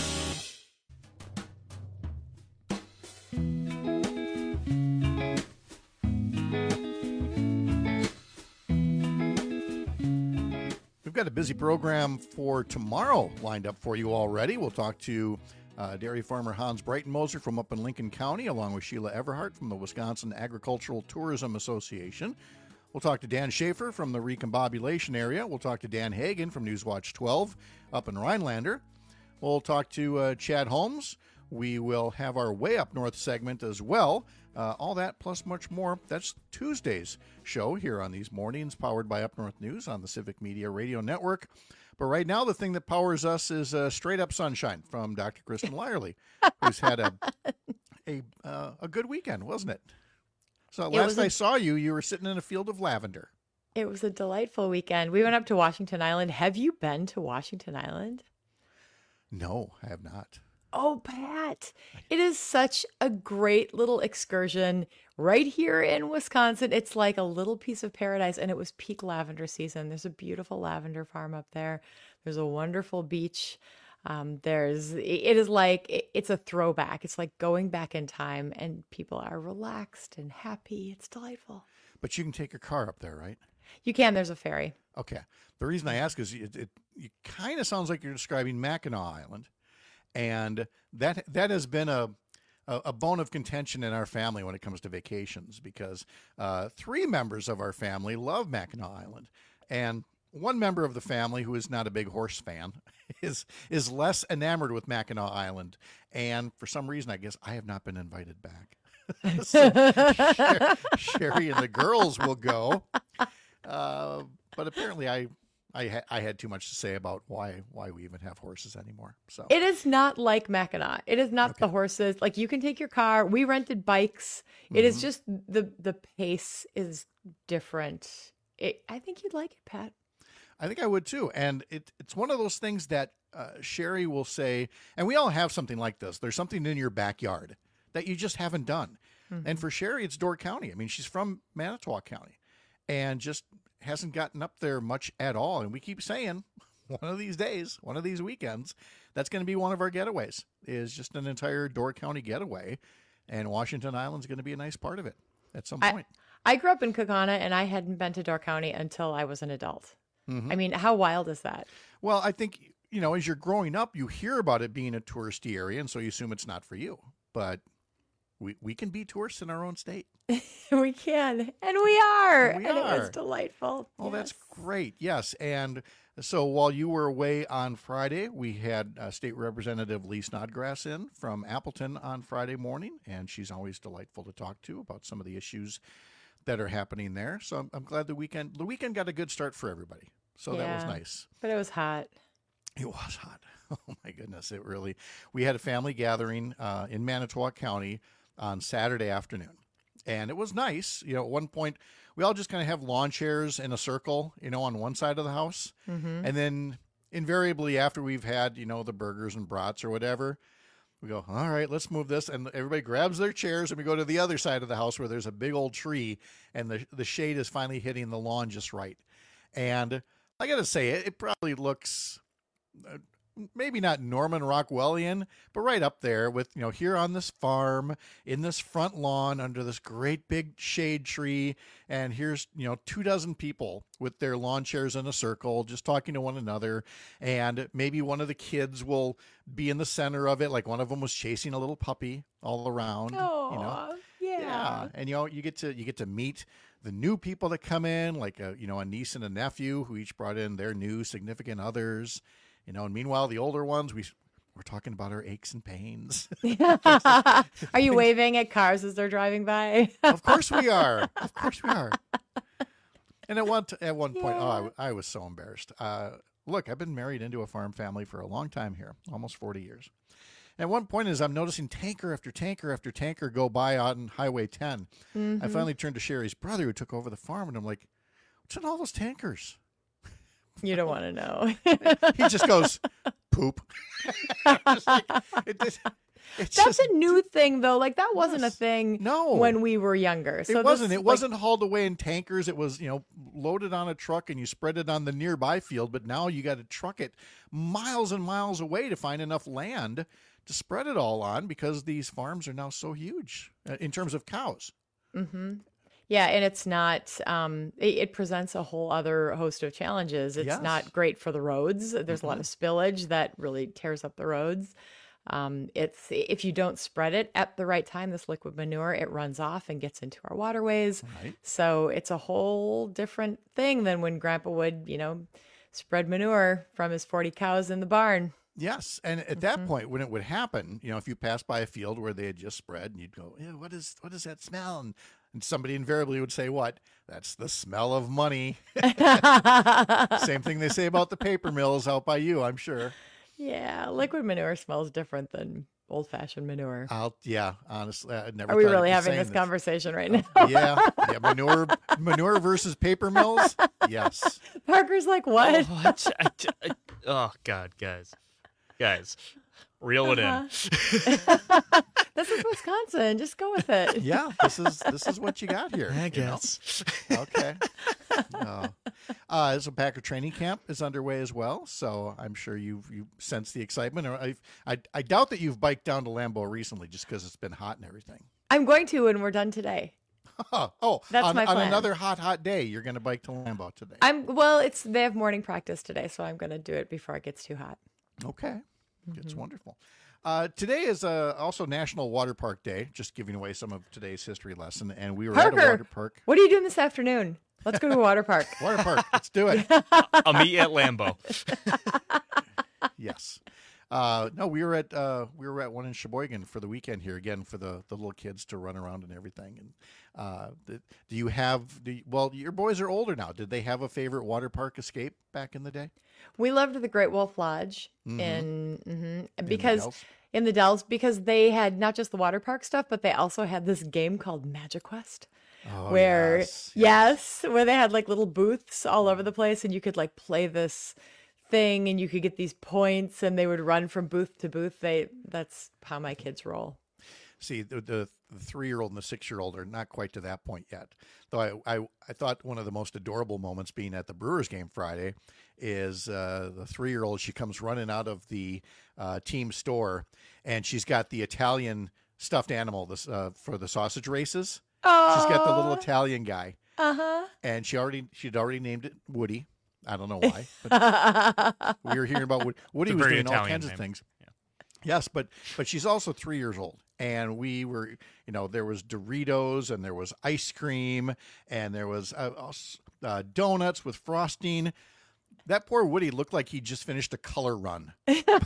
We've got a busy program for tomorrow lined up for you already. We'll talk to Uh, dairy farmer Hans Breitenmoser from up in Lincoln County, along with Sheila Everhart from the Wisconsin Agricultural Tourism Association. We'll talk to Dan Schaefer from the Recombobulation area. We'll talk to Dan Hagan from Newswatch twelve up in Rhinelander. We'll talk to uh, Chad Holmes. We will have our Way Up North segment as well. Uh, all that plus much more. That's Tuesday's show here on these mornings, powered by Up North News on the Civic Media Radio Network. But right now, the thing that powers us is uh, Straight Up Sunshine from Doctor Kristen Lyerly, who's had a a uh, a good weekend, wasn't it? So It last was a- I saw you, you were sitting in a field of lavender. It was a delightful weekend. We went up to Washington Island. Have you been to Washington Island? No, I have not. Oh, Pat, it is such a great little excursion right here in Wisconsin. It's like a little piece of paradise, and it was peak lavender season. There's a beautiful lavender farm up there. There's a wonderful beach. Um, there's, it is like, it- it's a throwback. It's like going back in time, and people are relaxed and happy. It's delightful. But you can take your car up there, right? You can. There's a ferry. Okay. The reason I ask is it, it, it kind of sounds like you're describing Mackinac Island. And that that has been a, a a bone of contention in our family when it comes to vacations, because uh, three members of our family love Mackinac Island, and one member of the family, who is not a big horse fan, is is less enamored with Mackinac Island, and for some reason, I guess I have not been invited back. So Sher- Sherry and the girls will go, uh, but apparently I. I, ha- I had too much to say about why why we even have horses anymore. So It is not like Mackinac. It is not the horses. Like, you can take your car. We rented bikes. It is Mhm. just the the pace is different. It, I think you'd like it, Pat. I think I would too. And it, it's one of those things that uh, Sherry will say, and we all have something like this. There's something in your backyard that you just haven't done. And for Sherry, it's Door County. I mean, she's from Manitowoc County and just hasn't gotten up there much at all. And we keep saying one of these days, one of these weekends, that's going to be one of our getaways, is just an entire Door County getaway. And Washington Island's going to be a nice part of it at some point. I, I grew up in Kaukauna, and I hadn't been to Door County until I was an adult. Mhm. I mean, how wild is that? Well, I think, you know, as you're growing up, you hear about it being a touristy area, and so you assume it's not for you. But we we can be tourists in our own state. We can, and we are, And we and it was are. delightful. Oh, that's great. Yes. And so while you were away on Friday, we had uh, State Representative Lee Snodgrass in from Appleton on Friday morning, and she's always delightful to talk to about some of the issues that are happening there. So I'm, I'm glad the weekend the weekend got a good start for everybody. So that was Yeah. nice. But it was hot. It was hot. Oh my goodness, it really. We had a family gathering uh, in Manitowoc County on Saturday afternoon, and it was nice. You know, at one point we all just kind of have lawn chairs in a circle, you know, on one side of the house, Mhm. and then invariably after we've had, you know, the burgers and brats or whatever, we go, all right, let's move this, and everybody grabs their chairs, and we go to the other side of the house where there's a big old tree, and the the shade is finally hitting the lawn just right. And I got to say, it, it probably looks uh, maybe not Norman Rockwellian, but right up there with, you know, here on this farm, in this front lawn, under this great big shade tree. And here's, you know, two dozen people with their lawn chairs in a circle, just talking to one another. And maybe one of the kids will be in the center of it. Like one of them was chasing a little puppy all around, Oh, you know? yeah. Yeah. And, you know, you get to, you get to meet the new people that come in, like a, you know, a niece and a nephew who each brought in their new significant others. You know, and meanwhile, the older ones, we we're talking about our aches and pains. Are you waving at cars as they're driving by? Of course we are. Of course we are. And at one, t- at one point, yeah. oh, I, I was so embarrassed. Uh, look, I've been married into a farm family for a long time here, almost forty years. At one point, as I'm noticing tanker after tanker after tanker go by on Highway ten, mm-hmm. I finally turned to Sherry's brother who took over the farm, and I'm like, what's in all those tankers? You don't want to know. He just goes, poop. Just like, it, it, it's That's just, a new thing, though. Like, that wasn't yes. a thing no. when we were younger. So it wasn't. this, It like, wasn't hauled away in tankers. It was, you know, loaded on a truck and you spread it on the nearby field. But now you got to truck it miles and miles away to find enough land to spread it all on, because these farms are now so huge uh, in terms of cows. Mm-hmm. Yeah, and it's not, um, it, it presents a whole other host of challenges. It's Yes. not great for the roads. There's Mm-hmm. a lot of spillage that really tears up the roads. Um, it's if you don't spread it at the right time, this liquid manure, it runs off and gets into our waterways. Right. So it's a whole different thing than when Grandpa would, you know, spread manure from his forty cows in the barn. Yes, and at that point, when it would happen, you know, if you passed by a field where they had just spread, and you'd go, "Yeah, what is what is that smell?" And, and somebody invariably would say, "What? That's the smell of money." Same thing they say about the paper mills out by you, I'm sure. Yeah, liquid manure smells different than old-fashioned manure. I'll, yeah, honestly, I never. Are we thought I'd really be having saying this conversation right now? Uh, yeah, yeah, manure, manure versus paper mills. Yes. Parker's like, what? Oh, what? I, I, oh God, guys, guys, reel it Uh-huh. This is Wisconsin. Just go with it. Yeah, this is this is what you got here. I you guess. know? Okay. No. Uh, so Packer training camp is underway as well, so I'm sure you've you sense the excitement. Or I, I I doubt that you've biked down to Lambeau recently, just because it's been hot and everything. I'm going to when we're done today. oh, That's on, my on plan. another hot hot day, you're going to bike to Lambeau today. I'm well. It's they have morning practice today, so I'm going to do it before it gets too hot. Okay, Mm-hmm. it's wonderful. Uh, today is uh, also National Water Park Day. Just giving away some of today's history lesson, and we were Parker, at a water park. what are you doing this afternoon? Let's go to a water park. Water park. Let's do it. I'll meet you at Lambeau. Yes. Uh, no, we were at uh, we were at one in Sheboygan for the weekend here again for the, the little kids to run around and everything. And uh, the, do you have? Do you, well, your boys are older now. Did they have a favorite water park escape back in the day? We loved the Great Wolf Lodge Mhm. in mhm, the because Dells? in the Dells because they had not just the water park stuff, but they also had this game called Magic Quest. Oh, where yes, yes, where they had like little booths all over the place, and you could like play this thing, and you could get these points, and they would run from booth to booth. They that's how my kids roll. See, the, the, the three-year-old and the six-year-old are not quite to that point yet. Though I, I, I thought one of the most adorable moments being at the Brewers game Friday is uh, the three-year-old, she comes running out of the uh, team store, and she's got the Italian stuffed animal this, uh, for the sausage races. She's got the little Italian guy. Uh-huh. And she already she'd already named it Woody. I don't know why. But we were hearing about Woody. Woody It's a was very doing all Italian kinds name. of things. Yes, but but she's also three years old. And we were, you know, there was Doritos and there was ice cream and there was uh, uh, donuts with frosting. That poor Woody looked like he just finished a color run.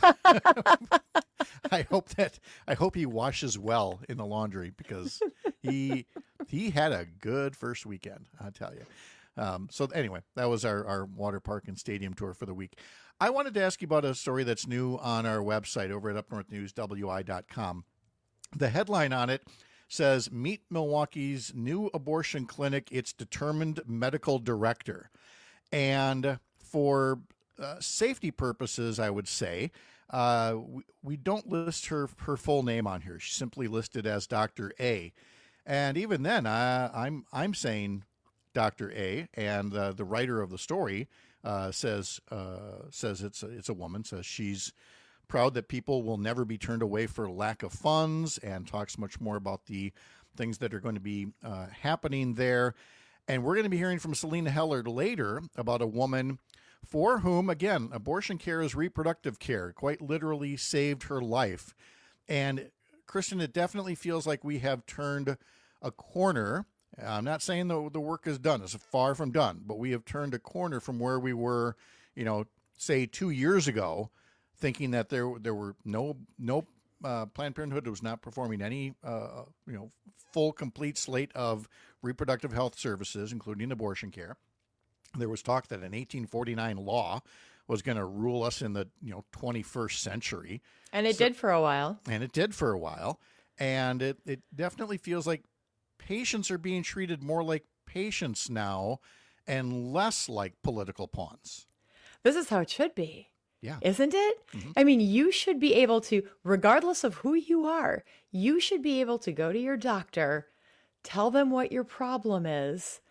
I hope that I hope he washes well in the laundry because he he had a good first weekend, I tell you. Um, so anyway, that was our, our water park and stadium tour for the week. I wanted to ask you about a story that's new on our website over at up north news w i dot com. The headline on it says, "Meet Milwaukee's new abortion clinic, its determined medical director." And for uh, safety purposes, I would say, uh, we, we don't list her her full name on here. She's simply listed as Doctor A. And even then, uh, I'm I'm saying Doctor A. And uh, the writer of the story uh, says uh, says it's a, it's a woman. Says she's proud that people will never be turned away for lack of funds, and talks much more about the things that are going to be uh, happening there. And we're going to be hearing from Selena Heller later about a woman for whom, again, abortion care is reproductive care, quite literally saved her life. And, Kristen, it definitely feels like we have turned a corner. I'm not saying the, the work is done. It's far from done. But we have turned a corner from where we were, you know, say two years ago. thinking that there there were no no uh, Planned Parenthood was not performing any uh, you know full complete slate of reproductive health services, including abortion care. There was talk that an eighteen forty-nine law was going to rule us in the you know twenty-first century, and it so, did for a while. And it did for a while, and it it definitely feels like patients are being treated more like patients now, and less like political pawns. This is how it should be. Yeah. Isn't it? Mm-hmm. I mean, you should be able to, regardless of who you are, you should be able to go to your doctor, tell them what your problem is,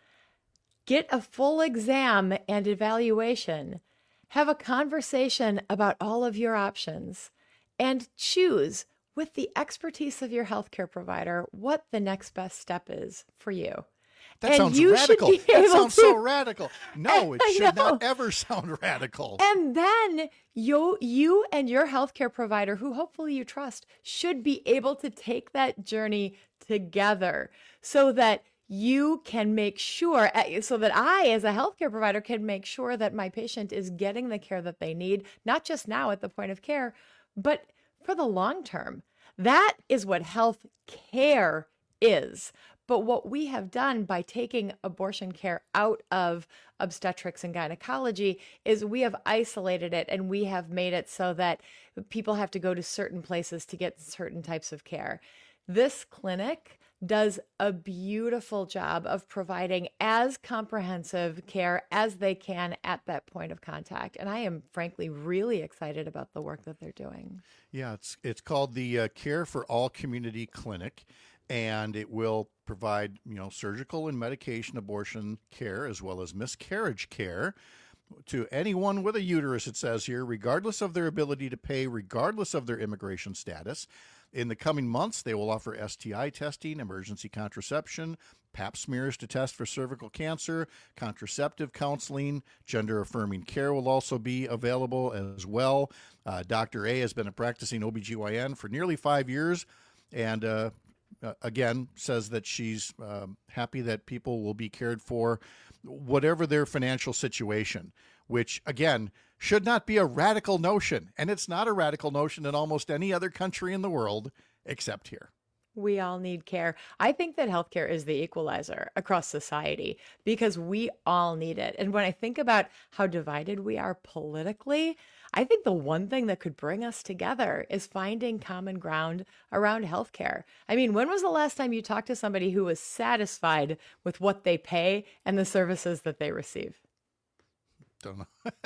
get a full exam and evaluation, have a conversation about all of your options, and choose with the expertise of your healthcare provider what the next best step is for you. That and sounds you radical. Should be that able sounds to, so radical. No, it I should know. not ever sound radical. And then you, you and your healthcare provider, who hopefully you trust, should be able to take that journey together so that you can make sure, so that I, as a healthcare provider, can make sure that my patient is getting the care that they need, not just now at the point of care, but for the long term. That is what health care is. But what we have done by taking abortion care out of obstetrics and gynecology is we have isolated it, and we have made it so that people have to go to certain places to get certain types of care. This clinic does a beautiful job of providing as comprehensive care as they can at that point of contact. And I am frankly really excited about the work that they're doing. Yeah, it's it's called the uh, Care for All Community Clinic, and it will provide, you know, surgical and medication abortion care as well as miscarriage care to anyone with a uterus, it says here, regardless of their ability to pay, regardless of their immigration status. In the coming months, they will offer S T I testing, emergency contraception, pap smears to test for cervical cancer, contraceptive counseling, gender-affirming care will also be available as well. Uh, Doctor A has been a practicing O B G Y N for nearly five years, and uh, uh, again, says that she's um, happy that people will be cared for whatever their financial situation, which, again, should not be a radical notion. And it's not a radical notion in almost any other country in the world except here. We all need care. I think that healthcare is the equalizer across society because we all need it. And when I think about how divided we are politically, I think the one thing that could bring us together is finding common ground around healthcare. I mean, when was the last time you talked to somebody who was satisfied with what they pay and the services that they receive? Don't know.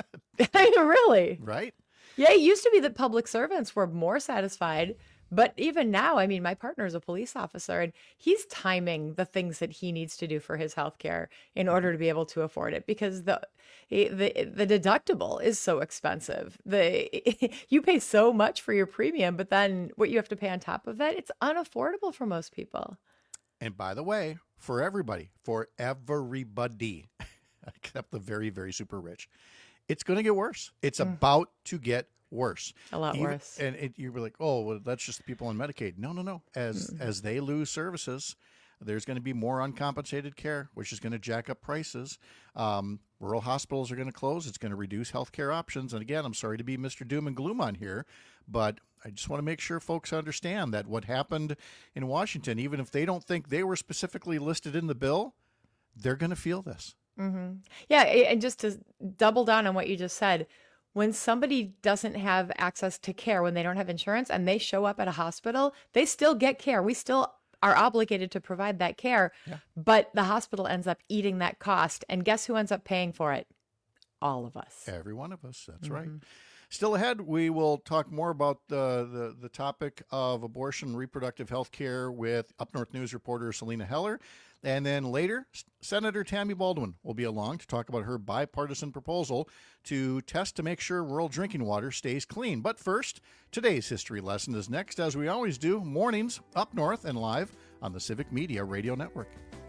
I mean, really? Right? Yeah, it used to be that public servants were more satisfied. But even now, I mean, my partner is a police officer, and he's timing the things that he needs to do for his health care in order to be able to afford it because the the, the deductible is so expensive. The you pay so much for your premium, but then what you have to pay on top of that, it's unaffordable for most people. And by the way, for everybody, for everybody, except the very, very super rich, it's going to get worse. It's mm. about to get worse. A lot Even, worse. And it, you were like, oh, well, that's just the people on Medicaid. No, no, no. As mm. as they lose services, there's going to be more uncompensated care, which is going to jack up prices. Um, rural hospitals are going to close. It's going to reduce healthcare options. And again, I'm sorry to be Mister Doom and Gloom on here, but I just want to make sure folks understand that what happened in Washington, even if they don't think they were specifically listed in the bill, they're going to feel this. Mm-hmm. Yeah, and just to double down on what you just said, when somebody doesn't have access to care, when they don't have insurance and they show up at a hospital, they still get care. We still are obligated to provide that care, yeah. but the hospital ends up eating that cost. And guess who ends up paying for it? All of us. Every one of us. That's Mm-hmm. right. Still ahead, we will talk more about the, the, the topic of abortion and reproductive health care with Up North News reporter Selena Heller. And then later, Senator Tammy Baldwin will be along to talk about her bipartisan proposal to test to make sure rural drinking water stays clean. But first, today's history lesson is next, as we always do, mornings up north and live on the Civic Media Radio Network.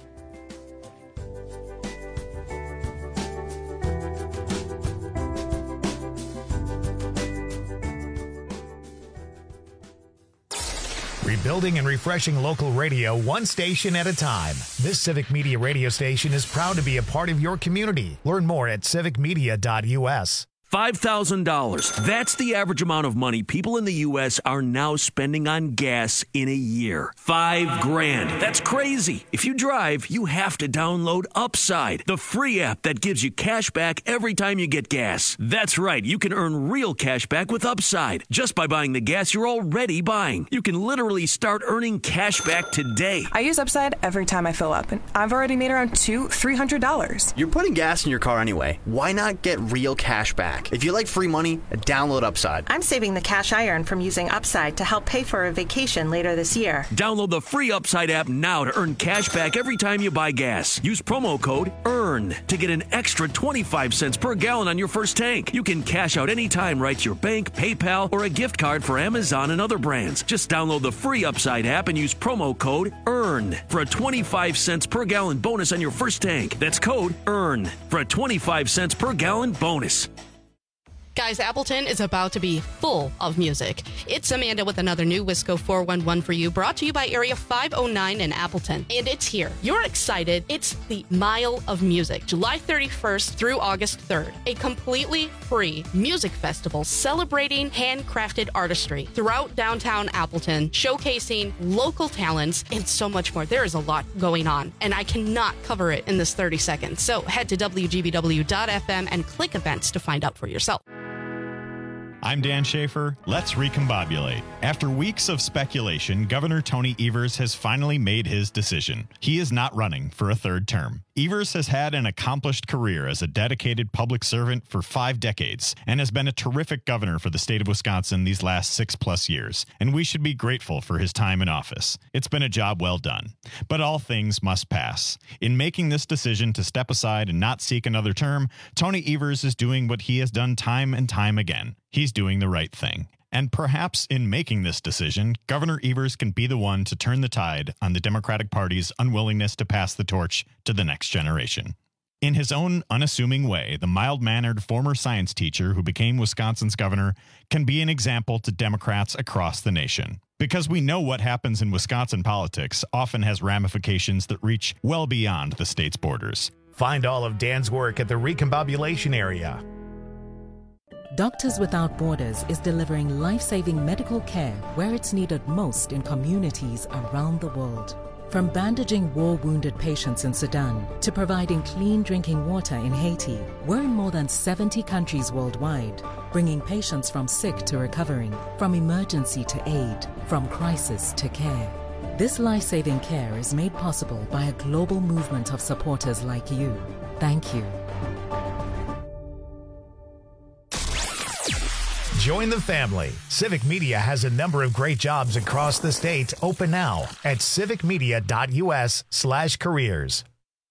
Rebuilding and refreshing local radio one station at a time. This Civic Media radio station is proud to be a part of your community. Learn more at civic media dot u s. five thousand dollars. That's the average amount of money people in the U S are now spending on gas in a year. Five grand. That's crazy. If you drive, you have to download Upside, the free app that gives you cash back every time you get gas. That's right. You can earn real cash back with Upside just by buying the gas you're already buying. You can literally start earning cash back today. I use Upside every time I fill up, and I've already made around two, three hundred dollars. You're putting gas in your car anyway. Why not get real cash back? If you like free money, download Upside. I'm saving the cash I earn from using Upside to help pay for a vacation later this year. Download the free Upside app now to earn cash back every time you buy gas. Use promo code EARN to get an extra twenty-five cents per gallon on your first tank. You can cash out anytime right to your bank, PayPal, or a gift card for Amazon and other brands. Just download the free Upside app and use promo code EARN for a twenty-five cents per gallon bonus on your first tank. That's code EARN for a twenty-five cents per gallon bonus. Guys, Appleton is about to be full of music. It's Amanda with another new Wisco four one one for you, brought to you by Area five oh nine in Appleton. And it's here. You're excited. It's the Mile of Music, July thirty-first through August third. A completely free music festival celebrating handcrafted artistry throughout downtown Appleton, showcasing local talents and so much more. There is a lot going on, and I cannot cover it in this thirty seconds. So head to W G B W dot F M and click events to find out for yourself. I'm Dan Schaefer. Let's recombobulate. After weeks of speculation, Governor Tony Evers has finally made his decision. He is not running for a third term. Evers has had an accomplished career as a dedicated public servant for five decades and has been a terrific governor for the state of Wisconsin these last six plus years, and we should be grateful for his time in office. It's been a job well done. But all things must pass. In making this decision to step aside and not seek another term, Tony Evers is doing what he has done time and time again. He's doing the right thing. And perhaps in making this decision, Governor Evers can be the one to turn the tide on the Democratic Party's unwillingness to pass the torch to the next generation. In his own unassuming way, the mild-mannered former science teacher who became Wisconsin's governor can be an example to Democrats across the nation. Because we know what happens in Wisconsin politics often has ramifications that reach well beyond the state's borders. Find all of Dan's work at the Recombobulation Area. Doctors Without Borders is delivering life-saving medical care where it's needed most in communities around the world. From bandaging war-wounded patients in Sudan to providing clean drinking water in Haiti, we're in more than seventy countries worldwide, bringing patients from sick to recovering, from emergency to aid, from crisis to care. This life-saving care is made possible by a global movement of supporters like you. Thank you. Join the family. Civic Media has a number of great jobs across the state open now at civicmedia.us slash careers.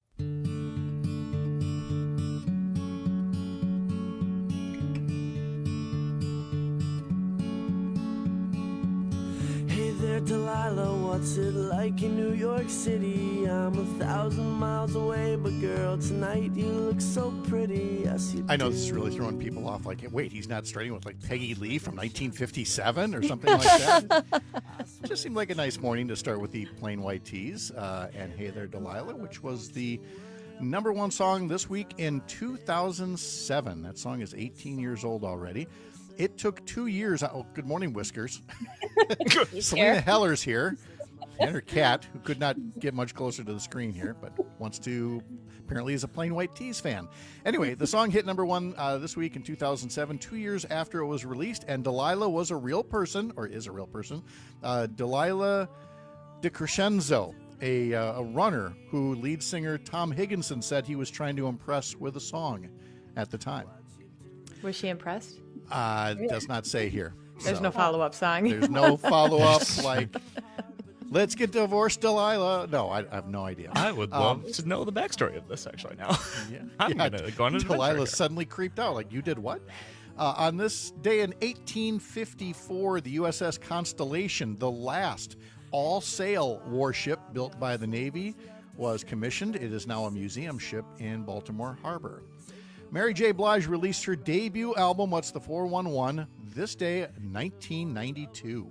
Delilah, what's it like in New York City? I'm a thousand miles away, but girl, tonight you look so pretty. Yes, you I know do. this is really throwing people off. Like, wait, he's not starting with like Peggy Lee from nineteen fifty-seven or something like that. It just seemed like a nice morning to start with the Plain White Tees uh, and Hey There, Delilah, which was the number one song this week in two thousand seven. That song is eighteen years old already. It took two years. Oh, good morning, Whiskers. Selena Heller's here. And her cat, who could not get much closer to the screen here, but wants to, apparently is a Plain White Tees fan. Anyway, the song hit number one uh, this week in two thousand seven, two years after it was released, and Delilah was a real person, or is a real person, uh, Delilah DeCrescenzo, a, uh, a runner who lead singer Tom Higginson said he was trying to impress with a song at the time. Was she impressed? Uh, does not say here. There's So, no follow-up song. There's no follow-up like, let's get divorced, Delilah. No, I, I have no idea. I would love Um, to know the backstory of this actually now. Yeah, I'm yeah, going to go on an Delilah adventure. suddenly creeped out. Like, you did what? Uh, on this day in eighteen fifty-four, the U S S Constellation, the last all-sail warship built by the Navy, was commissioned. It is now a museum ship in Baltimore Harbor. Mary J. Blige released her debut album, What's the four one one, this day, nineteen ninety-two.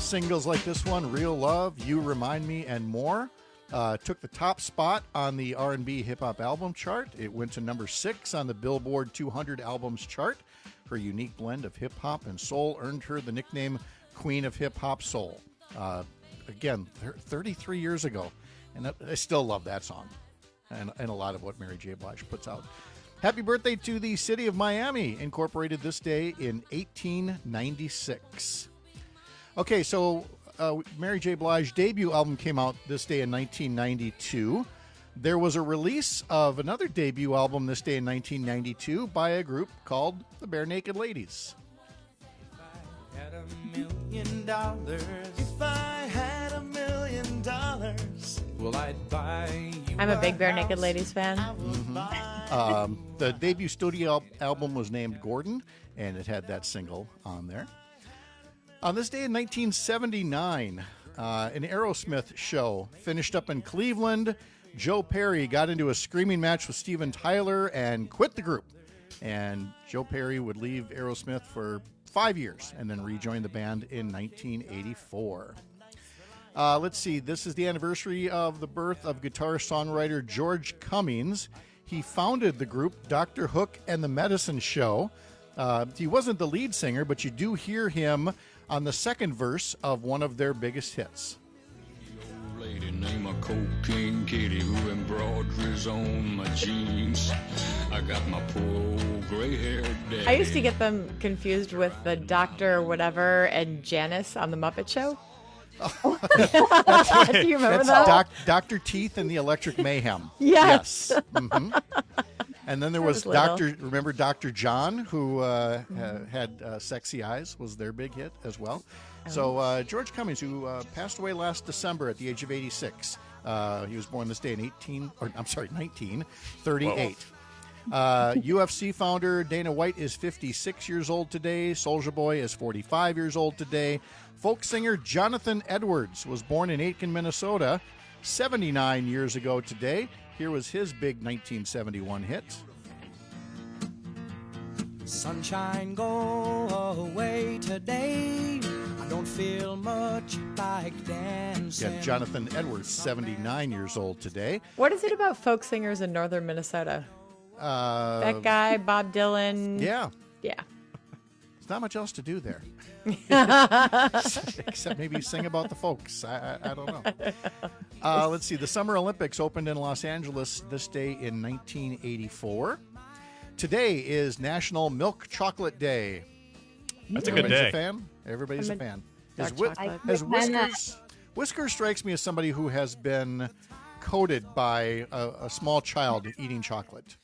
Singles like this one, Real Love, You Remind Me, and More, uh, took the top spot on the R and B hip-hop album chart. It went to number six on the Billboard two hundred albums chart. Her unique blend of hip-hop and soul earned her the nickname Queen of Hip-Hop Soul. Uh, again, thirty-three years ago, and I still love that song and, and a lot of what Mary J. Blige puts out. Happy birthday to the city of Miami, incorporated this day in eighteen ninety-six. Okay, so uh, Mary J. Blige's debut album came out this day in nineteen ninety-two. There was a release of another debut album this day in nineteen ninety-two by a group called the Bare Naked Ladies. Had a million dollars. If I had a million dollars, well, I'd buy you. I'm a big Bare Naked Ladies fan. Mm-hmm. Um, the debut studio album was named Gordon, and it had that single on there. On this day in nineteen seventy-nine, uh, an Aerosmith show finished up in Cleveland. Joe Perry got into a screaming match with Steven Tyler and quit the group. And Joe Perry would leave Aerosmith for five years and then rejoin the band in nineteen eighty-four. Uh, let's see, this is the anniversary of the birth of guitar-songwriter George Cummings. He founded the group Doctor Hook and the Medicine Show. Uh, he wasn't the lead singer, but you do hear him on the second verse of one of their biggest hits. Lady named a cocaine kitty who embroideries on my jeans. I got my poor old gray-haired daddy. I used to get them confused with the Doctor Whatever and Janice on the Muppet Show. That's, do you remember that's that? Doc, Doctor Teeth and the Electric Mayhem. Yes. Yes. Mm-hmm. And then there was, was Doctor Remember Doctor John, who uh, uh, had uh, Sexy Eyes, was their big hit as well. Oh. So uh, George Cummings, who uh, passed away last December at the age of eighty-six. Uh, he was born this day in eighteen, or I'm sorry, nineteen thirty-eight. Uh, U F C founder Dana White is fifty-six years old today. Soulja Boy is forty-five years old today. Folk singer Jonathan Edwards was born in Aitkin, Minnesota, seventy-nine years ago today. Here was his big nineteen seventy-one hit. Sunshine, go away today. I don't feel much like dancing. Yeah, Jonathan Edwards, seventy-nine years old today. What is it about folk singers in northern Minnesota? Uh, that guy, Bob Dylan. Yeah. Yeah. There's not much else to do there. Except maybe sing about the folks. I, I, I don't know. Uh, let's see. The Summer Olympics opened in Los Angeles this day in nineteen eighty-four. Today is National Milk Chocolate Day. That's a Everybody's good day. A fan? Everybody's I'm a a fan. dark As, Whi- chocolate. as I- Whiskers, Whiskers strikes me as somebody who has been coated by a, a small child eating chocolate.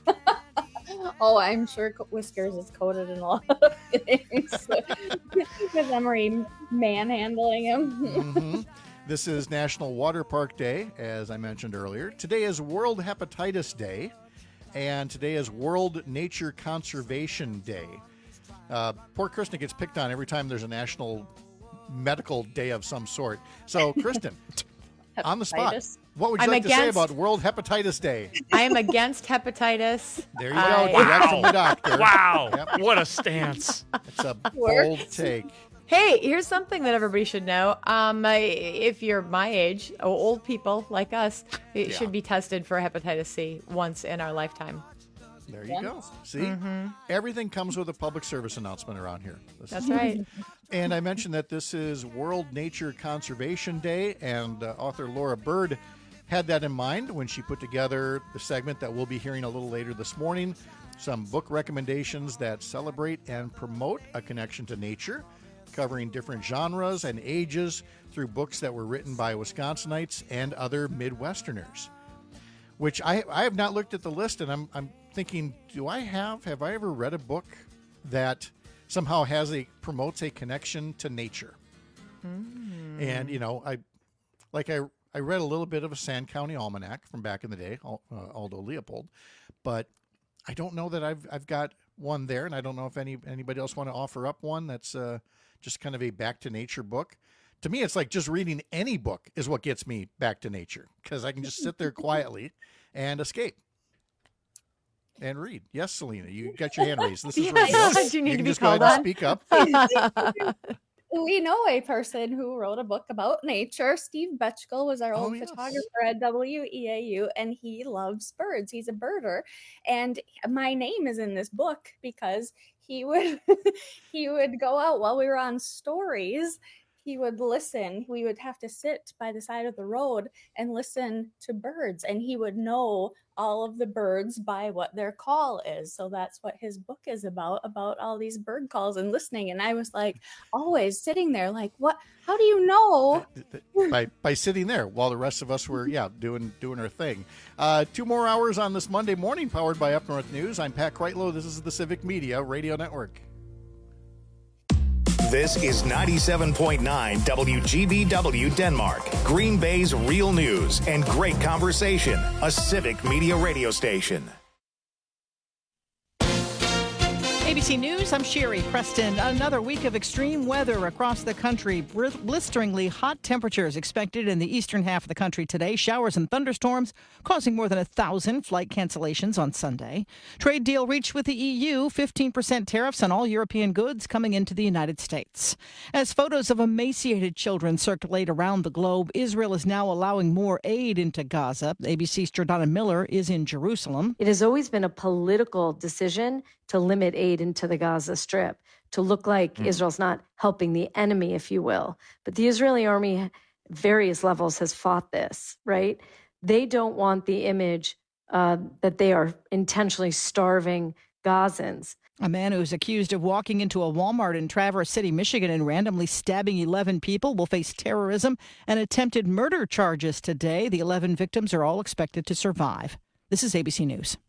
Oh, I'm sure Co- Whiskers is coated in a lot of things. Because I'm already manhandling him. Mm-hmm. This is National Water Park Day, as I mentioned earlier. Today is World Hepatitis Day, and today is World Nature Conservation Day. Uh, poor Kristen gets picked on every time there's a national medical day of some sort. So, Kristen, on the spot, Hepatitis. what would you I'm like to say against- about World Hepatitis Day? I am against hepatitis. There you I- go, direct from the doctor. Wow. Yep. What a stance. It's a Works. bold take. Hey, here's something that everybody should know. Um, I- if you're my age, oh, old people like us, it Yeah. should be tested for hepatitis C once in our lifetime. There you go. See? Everything comes with a public service announcement around here. This That's is- right. And I mentioned that this is World Nature Conservation Day, and uh, author Laura Bird had that in mind when she put together the segment that we'll be hearing a little later this morning. Some book recommendations that celebrate and promote a connection to nature, covering different genres and ages through books that were written by Wisconsinites and other Midwesterners. Which I I have not looked at the list, and I'm I'm thinking, do I have have I ever read a book that somehow has a promotes a connection to nature? And you know, I like I I read a little bit of a Sand County Almanac from back in the day, Al- uh, Aldo Leopold, but I don't know that I've I've got one there, and I don't know if any anybody else want to offer up one that's uh, just kind of a back to nature book. To me, it's like just reading any book is what gets me back to nature, because I can just sit there quietly and escape and read. Yes, Selena, you got your hand raised. This is Yes. radio. Do you need to can be just go ahead called and on? speak up. we know a person who wrote a book about nature. Steve Betchkel was our old Oh, yes. photographer at W E A U, and he loves birds. He's a birder, and my name is in this book because he would he would go out while we were on stories. He would listen. We would have to sit by the side of the road and listen to birds, and he would know all of the birds by what their call is. So that's what his book is about, about all these bird calls and listening. And I was like, always sitting there like, what, how do you know? by by sitting there while the rest of us were, yeah, doing doing our thing. Uh, two more hours on this Monday morning, powered by Up North News. I'm Pat Kreitlow. This is the Civic Media Radio Network. This is ninety-seven point nine W G B W Denmark, Green Bay's real news and great conversation, a Civic Media radio station. A B C News, I'm Sherry Preston. Another week of extreme weather across the country. Blisteringly hot temperatures expected in the eastern half of the country today. Showers and thunderstorms causing more than a thousand flight cancellations on Sunday. Trade deal reached with the E U, fifteen percent tariffs on all European goods coming into the United States. As photos of emaciated children circulate around the globe, Israel is now allowing more aid into Gaza. A B C's Jordana Miller is in Jerusalem. It has always been a political decision to limit aid into the Gaza Strip, to look like mm. Israel's not helping the enemy, if you will. But the Israeli army, at various levels, has fought this, right? They don't want the image uh, that they are intentionally starving Gazans. A man who is accused of walking into a Walmart in Traverse City, Michigan, and randomly stabbing eleven people will face terrorism and attempted murder charges today. The eleven victims are all expected to survive. This is A B C News.